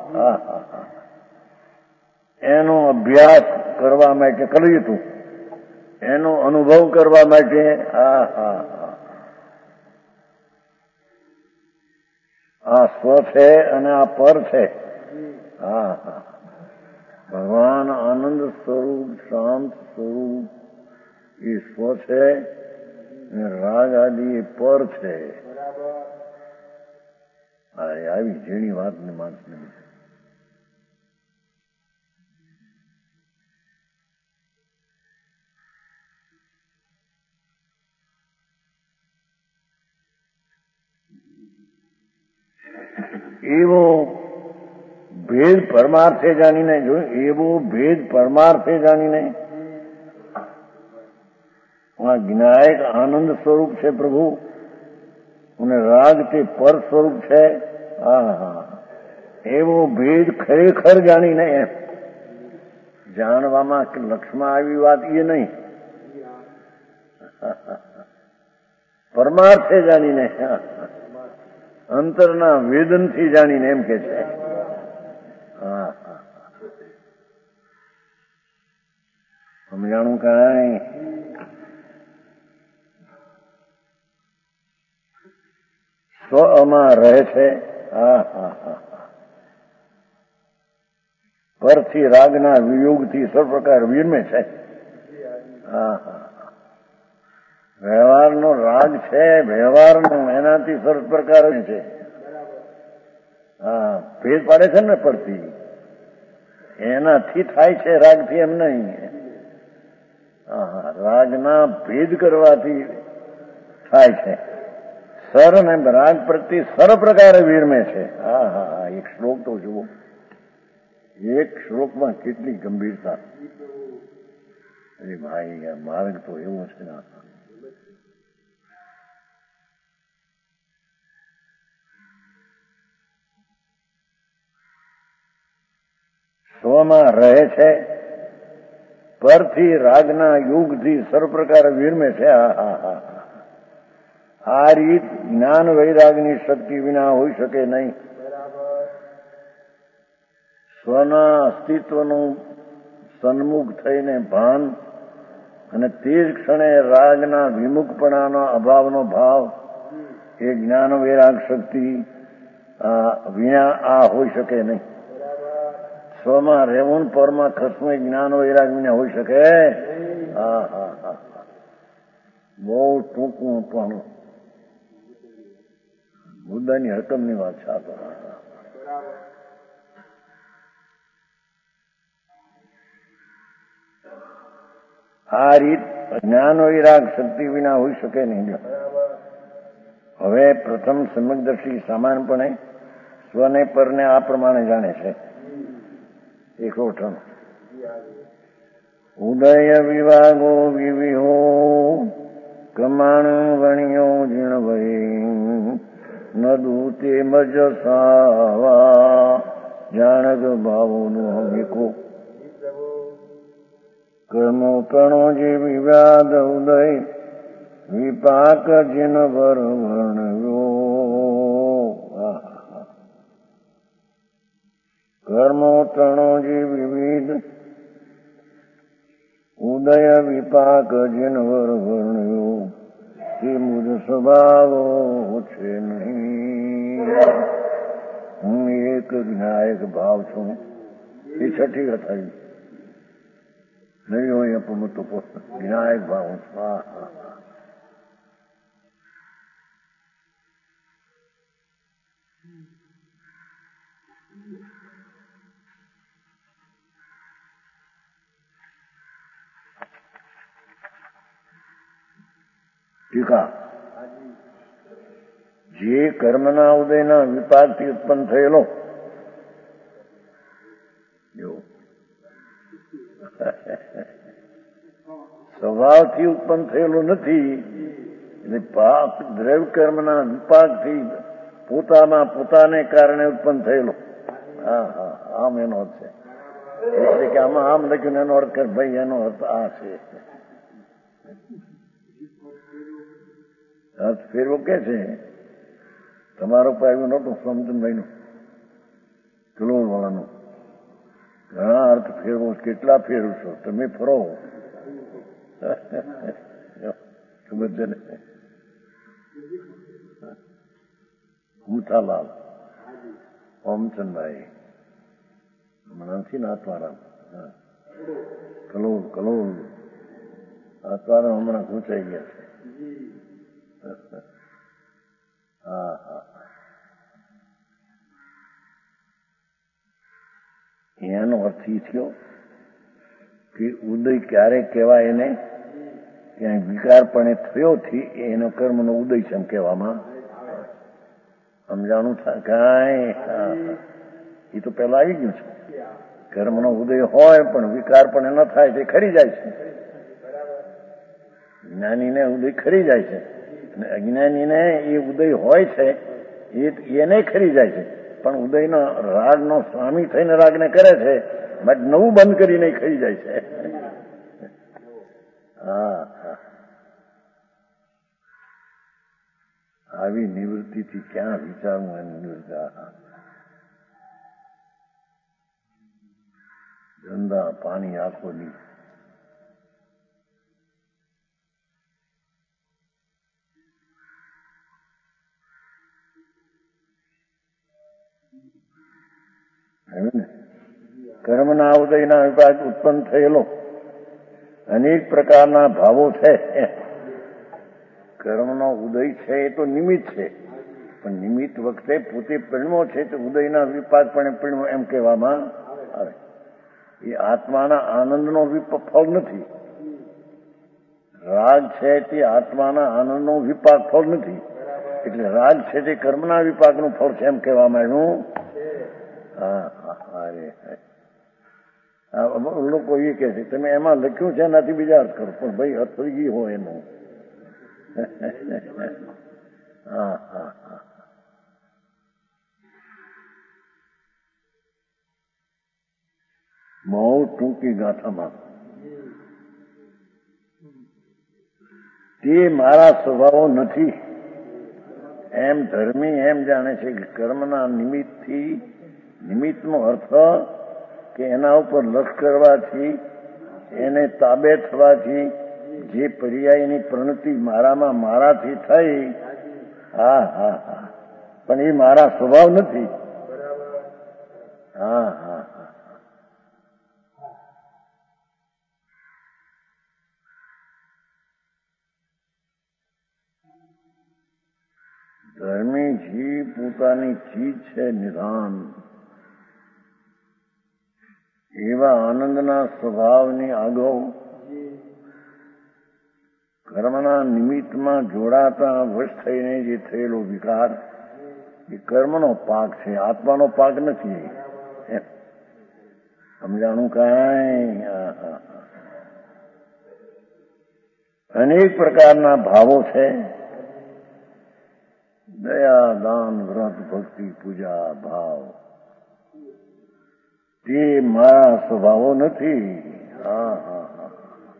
એનો અભ્યાસ કરવા માટે કર્યું હતું, એનો અનુભવ કરવા માટે આ હા આ સ્વ છે અને આ પર છે. હા હા ભગવાન આનંદ સ્વરૂપ, શાંત સ્વરૂપ એ સ્વ છે અને રાગ આદિ એ પર છે. આવી ઝીણી વાતને માણસને એવો ભેદ પરમાર્થે જાણીને જોયું, એવો ભેદ પરમાર્થે જાણીને આ જ્ઞાયક આનંદ સ્વરૂપ છે પ્રભુ અને રાગ તે પર સ્વરૂપ છે. હા હા એવો ભેદ ખરેખર જાણીને એમ જાણવામાં કે લક્ષમાં આવી વાત એ નહીં, પરમાર્થે જાણીને અંતરના વેદનથી જાણીને એમ કે છે. હા સમજાણું કાંઈ સ્વમાં રહે છે. હા હા હા પરથી રાગના વિયોગથી સર્વ પ્રકાર વિરમે છે. હા હા વ્યવહારનો રાગ છે, વ્યવહારનો એનાથી સર્વ પ્રકાર છે. હા ભેદ પાડે છે ને પરથી, એનાથી થાય છે, રાગથી એમ નહીં. હા રાગના ભેદ કરવાથી થાય છે. સર ને રાગ પ્રત્યે સર્વ પ્રકારે વિરમે છે. હા હા એક શ્લોક તો જુઓ, એક શ્લોકમાં કેટલી ગંભીરતા. અરે ભાઈ આ માર્ગ તો એવો છે ને, સ્વમાં રહે છે, પરથી રાગના યુગથી સર્વ પ્રકારે વિરમે છે. હા હા હા આ રીત જ્ઞાન વૈરાગની શક્તિ વિના હોઈ શકે નહીં. સ્વના અસ્તિત્વનું સન્મુખ થઈને ભાન અને તે જ ક્ષણે રાગના વિમુખપણાનો અભાવનો ભાવ એ જ્ઞાન વૈરાગ શક્તિ વિના આ હોઈ શકે નહીં. સ્વમાં રહેવું પરમાં ખસવું જ્ઞાન વૈરાગ વિના હોઈ શકે. હા હા હા બહુ ટૂંકું પણ મુદ્દાની હકમની વાત છે. આ રીત જ્ઞાન વૈરાગ શક્તિ વિના હોઈ શકે નહીં. હવે પ્રથમ સમજદર્શી સામાન્યપણે સ્વને પરને આ પ્રમાણે જાણે છે. એકસો અઠાણું ઉદય વિવાગો વિવિહો કમાણ વણિયો જીણ ભઈ નદુ તે મજ સાવા જાણગ ભાવોનું હમિકો કર્મો પ્રણો જે વિવાદ ઉદય વિપાક જીન વર વર્ણવ્યો કર્મો ત્રણો જે વિવિધ ઉદય વિપાક જીન વર વર્ણવ્યો તે મુજ સ્વભાવો છે નહીં. હું એક જ્ઞાયક ભાવ છું. એ છઠ્ઠી કથા નહીં હોય અપમતો જ્ઞાયક ભાવ છું. હા હા ટીકા જે કર્મના ઉદયના વિપાકથી ઉત્પન્ન થયેલો સ્વભાવથી ઉત્પન્ન થયેલો નથી. એટલે પાપ દ્રવ્ય કર્મના વિપાકથી પોતામાં પોતાને કારણે ઉત્પન્ન થયેલો. હા હા આમ એનો છે. એટલે કે આમાં આમ લખ્યું એનો અર્થ કર ભાઈ, એનો અર્થ આ છે. અર્થ ફેરવો કે છે તમારો પર આવ્યું નહોતું સમજનભાઈ નું કલોલ વાળાનું. ઘણા અર્થ ફેરવો, કેટલા ફેરવશો તમે? ફરો ખબર છે ને. મુથાલાલ ઓમચંદભાઈ હમણાં નથી ને આત્મારામ, કલોલ કલોલ આત્મારામ હમણાં ઘૂંચાઈ ગયા છે. હા હા એનો અર્થ એ થયો કે ઉદય ક્યારે કહેવાય એને? ક્યાંય વિકારપણે થયો થી એનો કર્મનો ઉદય છે એમ કહેવામાં સમજાણું થાય કાંઈ? એ તો પેલા આવી ગયું છે. કર્મનો ઉદય હોય પણ વિકારપણે ન થાય તે ખરી જાય છે. જ્ઞાનીને ઉદય ખરી જાય છે અને અજ્ઞાનીને એ ઉદય હોય છે એને ખરી જાય છે, પણ ઉદયનો રાગનો સ્વામી થઈને રાગને કરે છે, બટ નવું બંધ કરીને ખરી જાય છે. હા આવી નિવૃત્તિથી ક્યાં વિચારવું એની નિવૃત્તિ? ધંધા પાણી આંખોની કર્મના ઉદયના વિભાગ ઉત્પન્ન થયેલો અનેક પ્રકારના ભાવો છે. કર્મનો ઉદય છે એ તો નિમિત્ત છે, પણ નિમિત્ત વખતે પોતે પરિણમો છે તો ઉદયના વિપાક પણ પરિણમો એમ કહેવામાં આવે. એ આત્માના આનંદનો ફળ નથી. રાગ છે તે આત્માના આનંદનો વિપાક ફળ નથી, એટલે રાગ છે તે કર્મના વિપાકનું ફળ છે એમ કહેવામાં આવ્યું. હા અરે લોકો એ કહે છે તમે એમાં લખ્યું છે એનાથી બીજા અર્થ કરો, પણ ભાઈ અર્થ થઈ ગઈ હોય એનો. હા હા હા બહુ ટૂંકી ગાથામાં તે મારા સ્વભાવો નથી એમ ધર્મી એમ જાણે છે કે કર્મના નિમિત્તથી, નિમિત્તનો અર્થ કે એના ઉપર લક્ષ કરવાથી, એને તાબે થવાથી જે પર્યાયની પ્રવૃત્તિ મારામાં મારાથી થઈ, હા હા હા પણ એ મારા સ્વભાવ નથી. હા હા હા ધર્મી જીવ પોતાની ચીજ છે નિધાન, એવા આનંદના સ્વભાવની આગળ કર્મના નિમિત્તમાં જોડાતા વશ થઈને જે થયેલો વિકાર એ કર્મનો પાક છે, આત્માનો પાક નથી. સમજાણું કાંઈ? અનેક પ્રકારના ભાવો છે. દયા, દાન, વ્રત, ભક્તિ, પૂજા, ભાવ તે મારા સ્વભાવો નથી. હા હા હા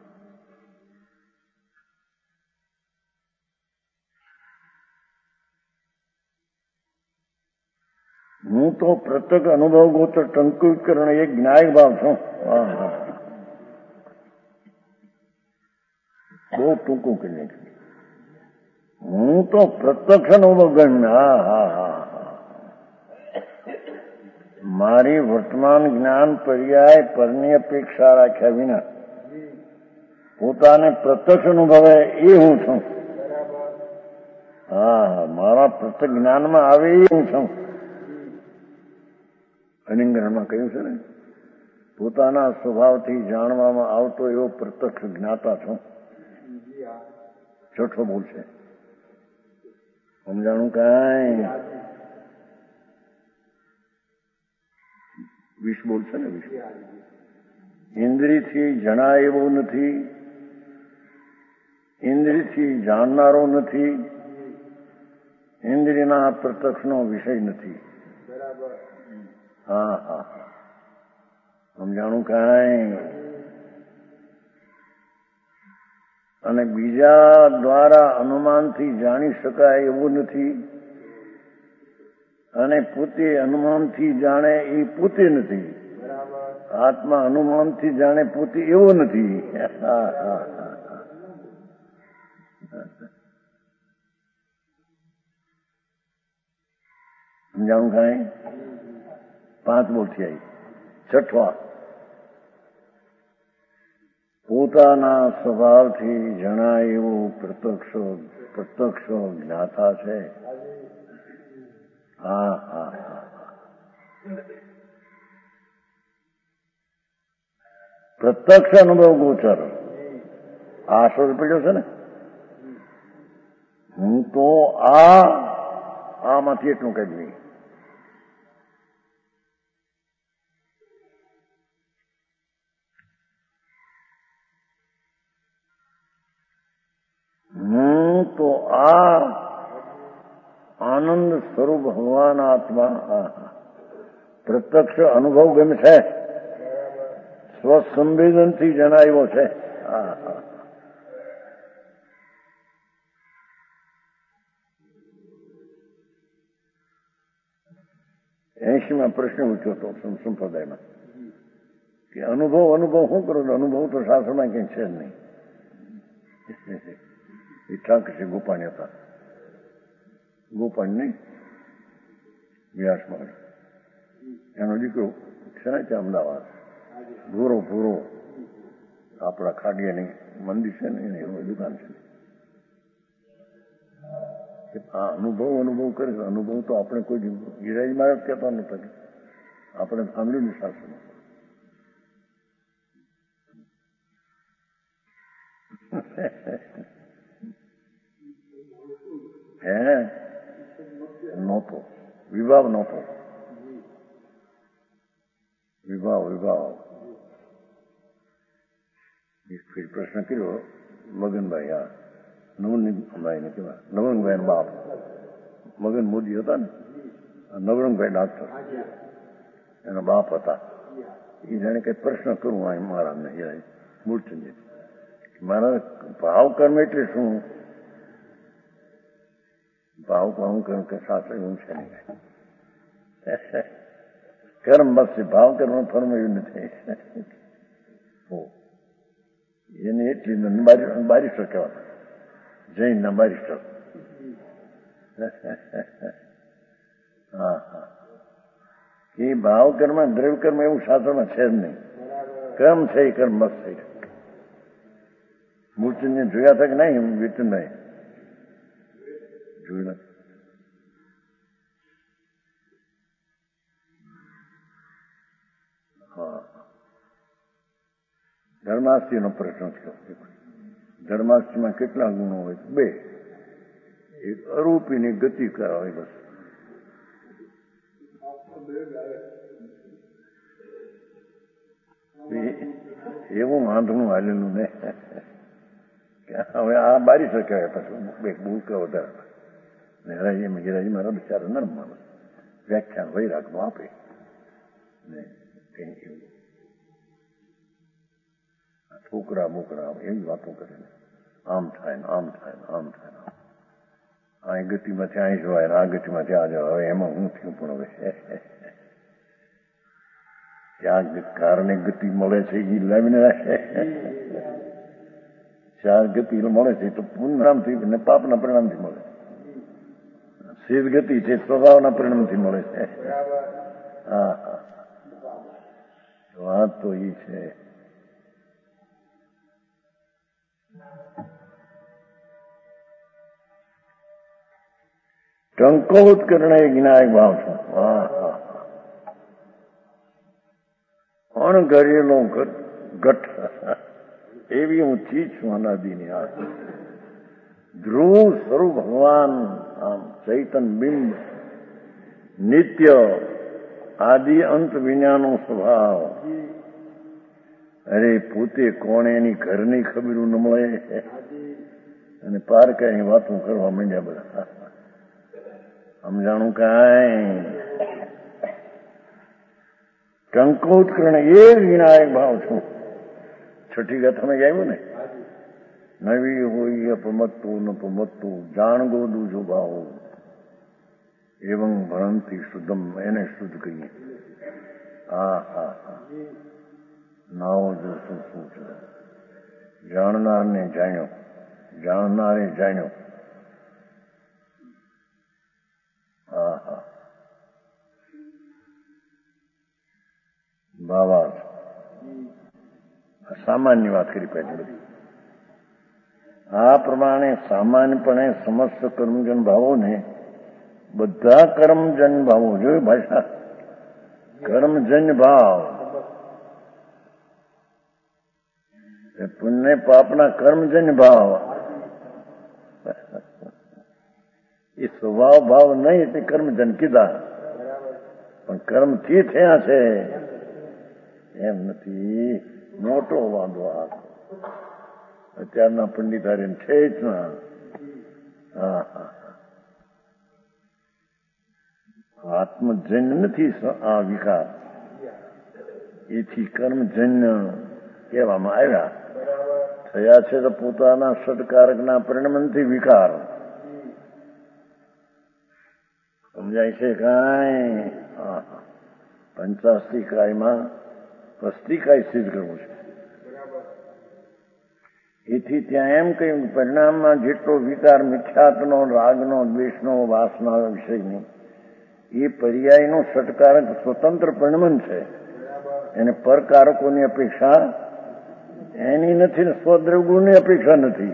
હું તો પ્રત્યક્ષ અનુભવ ગોચર ટંકુકરણ એક જ્ઞાયક ભાવ છું. હા હા બહુ ટૂંકું કરી નાખ્યું. હું તો પ્રત્યક્ષ અનુભવ ગણ. હા હા હા મારી વર્તમાન જ્ઞાન પર્યાય પરની અપેક્ષા રાખ્યા વિના પોતાને પ્રત્યક્ષ અનુભવે એ હું છું. હા મારા પ્રત્યક્ષ જ્ઞાનમાં આવે એ હું છું. અનિંગ્રહમાં કહ્યું છે ને, પોતાના સ્વભાવથી જાણવામાં આવતો એવો પ્રત્યક્ષ જ્ઞાતા છું. ચોથો બોલ છે. સમજાણું કાંઈ? વિષ બોલ છે ને, વિષ ઇન્દ્રિયથી જણાય એવો નથી, ઇન્દ્રિયથી જાણનારો નથી, ઇન્દ્રિયના પ્રત્યક્ષનો વિષય નથી. હા હા સમજાણું કાંઈ? અને બીજા દ્વારા અનુમાનથી જાણી શકાય એવું નથી, અને પોતે અનુમાનથી જાણે એ પોતે નથી. આત્મા અનુમાનથી જાણે પોતે એવો નથી. સમજાણું કાંઈ? પાંચ બોલથી આવી. છઠ્ઠા, પોતાના સ્વભાવથી જણાય એવું પ્રત્યક્ષ પ્રત્યક્ષ જ્ઞાતા છે. હા હા હા પ્રત્યક્ષ અનુભવ ગોચર. આ શોધ પડ્યો છે ને. હું તો આ આમાંથી એટલું કહી દઉં. હું તો આ આનંદ સ્વરૂપ ભગવાન આત્મા પ્રત્યક્ષ અનુભવ ગમે છે, સ્વસંવેદનથી જણાવ્યો છે. એસીમાં પ્રશ્ન પૂછ્યો હતો સંપ્રદાયમાં કે અનુભવ અનુભવ શું કરો? અનુભવ તો શાસ્ત્રમાં ક્યાંય છે જ નહીં. એ ઠાકરસિંહ ગોપાણી હતા. ગોપાણી નહીં, વ્યાસ મહારાજ એનો દીકરો છે ને ત્યાં અમદાવાદ. ભૂરો ભૂરો આપણા ખાડિયાની મંદિર છે ને એની દુકાન છે. આ અનુભવ અનુભવ કરે છે. અનુભવ તો આપણે કોઈ ગિરાજી મહારાજ કહેતા નતા, આપણે સાંભળ્યું શાસ્ત્ર. હે નહોતો, વિભાવ નહોતો. વિભાવ વિભાવ પ્રશ્ન કર્યો મગનભાઈ. હા, નવનભાઈ ને કેવા નવરંગભાઈ બાપ મગન મોદી હતા ને, નવરંગભાઈ ડાક્ટર એના બાપ હતા. એ જાણે કઈ પ્રશ્ન કરું આ મહારાજને મૂળચંદજી. મારા ભાવ કર્મ એટલે શું? ભાવ કર્મ કર્મ કે શાસ્ત્ર એવું છે નહીં. કર્મ બસ ભાવ કર્મ ફર્મ એવું નથી. એને એટલી બારીસ્ટર કહેવાતા, જૈન ના બારીસ્ટર. હા હા એ ભાવ કર્મ દ્રવ્ય કર્મ એવું શાસ્ત્રમાં છે જ નહીં. કર્મ છે એ કર્મ બસ છે. મૂર્તિને જોયા હતા કે નહીં વિઠ્ઠલભાઈ? જોયું નથી. હા, ધર્માસ્તી નો પ્રશ્ન થયો. ધર્માસ્તીમાં કેટલા ગુણો હોય? બે. એક અરૂપીની ગતિ કરાવે બસ. એવું વાંધણું હાલેલું ને હવે આ બારી શકાય. પછી બે બુક વધારે હેરાજી હેરાજી મારા બિચારા નરમ માણસ વ્યાખ્યાન વૈરાગનું આપે ને કઈ એવું છોકરા બોકરા એવી વાતો કરે ને આમ થાય ને આમ થાય ને આમ થાય ને આ ગતિમાંથી અહીં જવાય ને આ ગતિમાંથી આ જવાય. હવે એમાં હું થયું પણ હવે ત્યાં કારણે ગતિ મળે છે એ લાવીને રાખે. ચાર ગતિ મળે છે તો પુણ્યનામથી ને પાપના પરિણામથી મળે. સિદ્ધ ગતિ છે સ્વભાવના પરિણામથી મળે છે. હા હા વાત તો એ છે. ટંકોત કરણે જ્ઞાયક ભાવ છે. હા હા અણઘરેલો ઘટ એવી હું ચીજ છું અનાદિની. આ ધ્રુવ સ્વરૂપ ભગવાન આમ ચૈતન બિંબ નિત્ય આદિ અંત વિનાનો સ્વભાવ. અરે પોતે કોણ એની ઘરની ખબરું ન મળે અને પારકાની વાતો કરવા માંડ્યા બધા. સમજાણું કાંઈ? ટંકોત્કર્ણ એ વિનાયક ભાવ છું. છઠ્ઠી ગાથામાં આવ્યું ને, નવી હોય અપમત્તું ન પમત્તું જાણ ગોદું જો ભાવ એવં ભણંતી શુદ્ધમ, એને શુદ્ધ કહીએ. હા હા હા નાવો જો શું શું છે. જાણનારને જાણ્યો, જાણનારે જાણ્યો. હા હા બાબા સામાન્ય વાત કરી પહેલી બધી. આ પ્રમાણે સામાન્યપણે સમસ્ત કર્મજન ભાવોને બધા કર્મજન ભાવો જોયું ભાષા, કર્મજન્ય ભાવ પુણ્ય પાપના કર્મજન્ય ભાવ એ સ્વભાવ ભાવ નહીં એટલે કર્મજન કીધા, પણ કર્મથી થયા છે એમ નથી. મોટો વાંધો આ અત્યારના પંડિતારીને છે જ ના. હા હા આત્મજન્ય નથી આ વિકાર, એથી કર્મજન્ય કહેવામાં આવ્યા. થયા છે તો પોતાના સટકારકના પરિણમનથી વિકાર. સમજાય છે કાંઈ? પંચાસ્તી કાયમાં પસ્તિકાય સિદ્ધ કરવું છે. એથી ત્યાં એમ કહ્યું પરિણામમાં જેટલો વિકાર મિથ્યાત્વનો, રાગનો, દ્વેષનો, વાસના વિષયની, એ પર્યાયનું સટકારક સ્વતંત્ર પરિણમન છે. એને પરકારકોની અપેક્ષા એની નથી ને સ્વદ્રવગુણની અપેક્ષા નથી.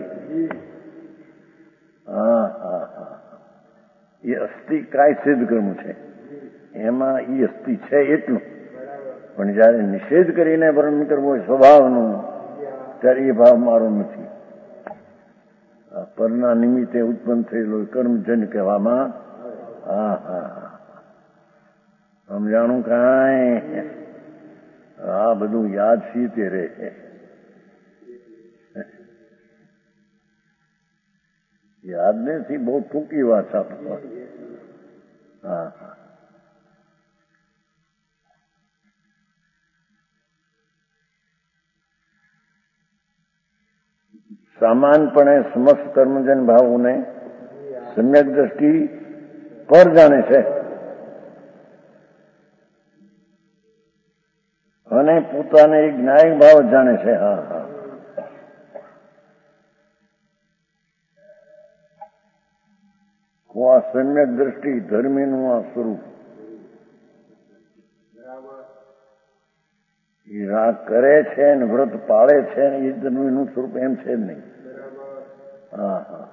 હા હા હા એ અસ્થિ કાય સિદ્ધ કરવું છે. એમાં એ અસ્થિ છે એટલું, પણ જયારે નિષેધ કરીને વર્ણન કરવું હોય સ્વભાવનું, ત્યારે એ ભાવ મારો નથી. પરના નિમિત્તે ઉત્પન્ન થયેલો કર્મજન્ય કહેવામાં. હા હા સમજાણું કાંઈ? આ બધું યાદ સીતે રહે. યાદ નથી, બહુ ટૂંકી વાત આપવા. હા હા સામાનપણે સમસ્ત કર્મજન ભાવોને સમ્યક દ્રષ્ટિ પર જાણે છે અને પોતાને એક જ્ઞાયક ભાવ જાણે છે. હા હા આ સમ્યક દ્રષ્ટિ ધર્મીનું આ સ્વરૂપ. એ રાગ કરે છે ને વ્રત પાળે છે ને એ ધર્મીનું સ્વરૂપ એમ છે જ નહીં. હા હા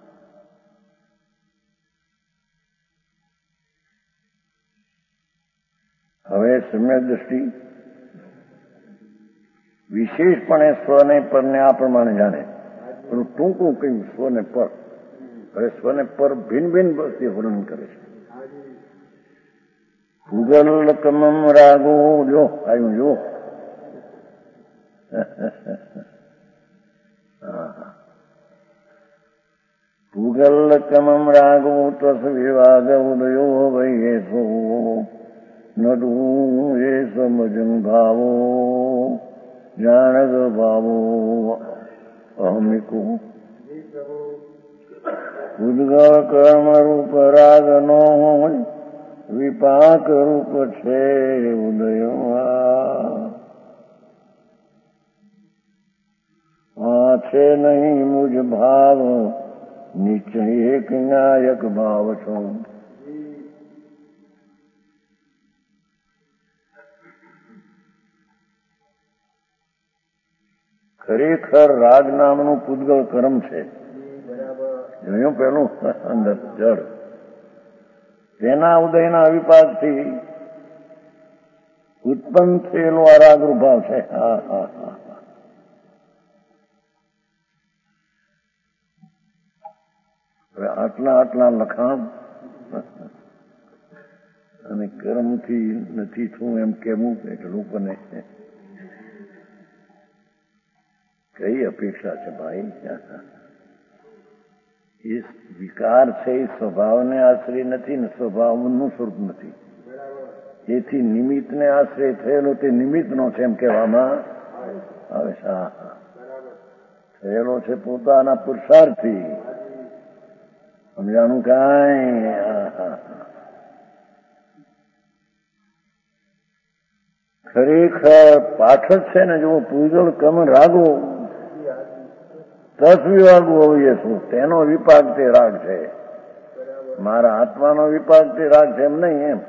હવે સમ્યક દ્રષ્ટિ વિશેષપણે સ્વને પરને આ પ્રમાણે જાણે. પણ ટૂંકું કહ્યું સ્વને પર. હવે સ્વને પર ભિન્ન ભિન્ન વસ્તુ વર્ણન કરે છે. ભૂગલ કમમ રાગો જો આવ્યું જો. ભૂગલ કમમ રાગો તસ વિવાદ ઉદયો વૈસો નડું એ સમજન ભાવો જાણગ ભાવો અહમિકો. ઉદ્ગળ કર્મ રૂપ રાગ નો વિપાક રૂપ છે ઉદયો. આ છે નહીં મુજ ભાવ નિશ્ચય એક ન્યાયક ભાવ છો. ખરેખર રાગ નામનું પૂદગળ કર્મ છે. જોયું પેલું અંદર જળ, તેના ઉદયના વિપાકથી ઉત્પન્ન થયેલો આ રાગરૂપ ભાવ છે. હા હા હા હવે આટલા આટલા લખાણ અને કર્મથી નથી થયું એમ કેવું એટલે લોકોને કઈ અપેક્ષા છે ભાઈ? એ વિકાર છે એ સ્વભાવને આશ્રય નથી ને સ્વભાવનું સ્વરૂપ નથી. એથી નિમિત્તને આશ્રય થયેલો તે નિમિત્તનો છે એમ કહેવામાં આવે છે. હા હા, થયેલો છે પોતાના પુરુષાર્થથી. સમજાનું કાંઈ? હા હા, ખરેખર પાઠ જ છે ને. જો પૂજલ કમ રાગો તસ વિવાગો હોઈએ શું, તેનો વિપાક તે રાગ છે. મારા આત્માનો વિપાક તે રાગ છે એમ નહીં. એમ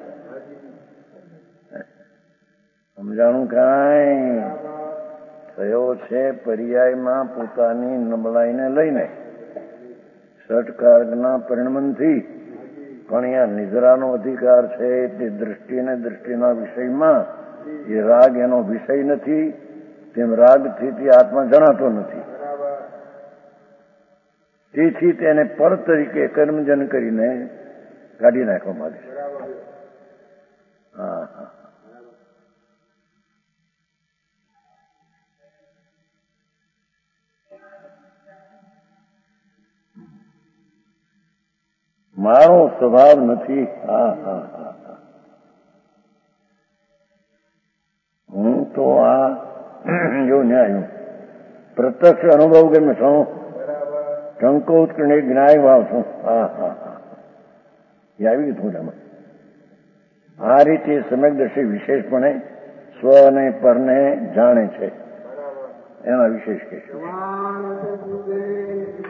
સમજાણું કાંઈ? થયો છે પર્યાયમાં પોતાની નબળાઈને લઈને ષટકાર્ગના પરિણમનથી. પણ અહીંયા નિદ્રાનો અધિકાર છે તે દૃષ્ટિને દૃષ્ટિના વિષયમાં એ રાગ એનો વિષય નથી. તેમ રાગથી તે આત્મા જણાતો નથી. તેથી તેને પર તરીકે કર્મજન કરીને કાઢી નાખવા માંગે છે. હા હા, મારો સ્વભાવ નથી. હા હા હા હા, હું તો આ જો ન્યાય પ્રત્યક્ષ અનુભવ ગમે છું. ટંકોત્કર્ણ જ્ઞાય ભાવ છું. હા હા હા, એ આવી ગયું એમાં. આ રીતે સમ્યકદર્શી વિશેષપણે સ્વ અને પરને જાણે છે. એના વિશેષ કહેશું.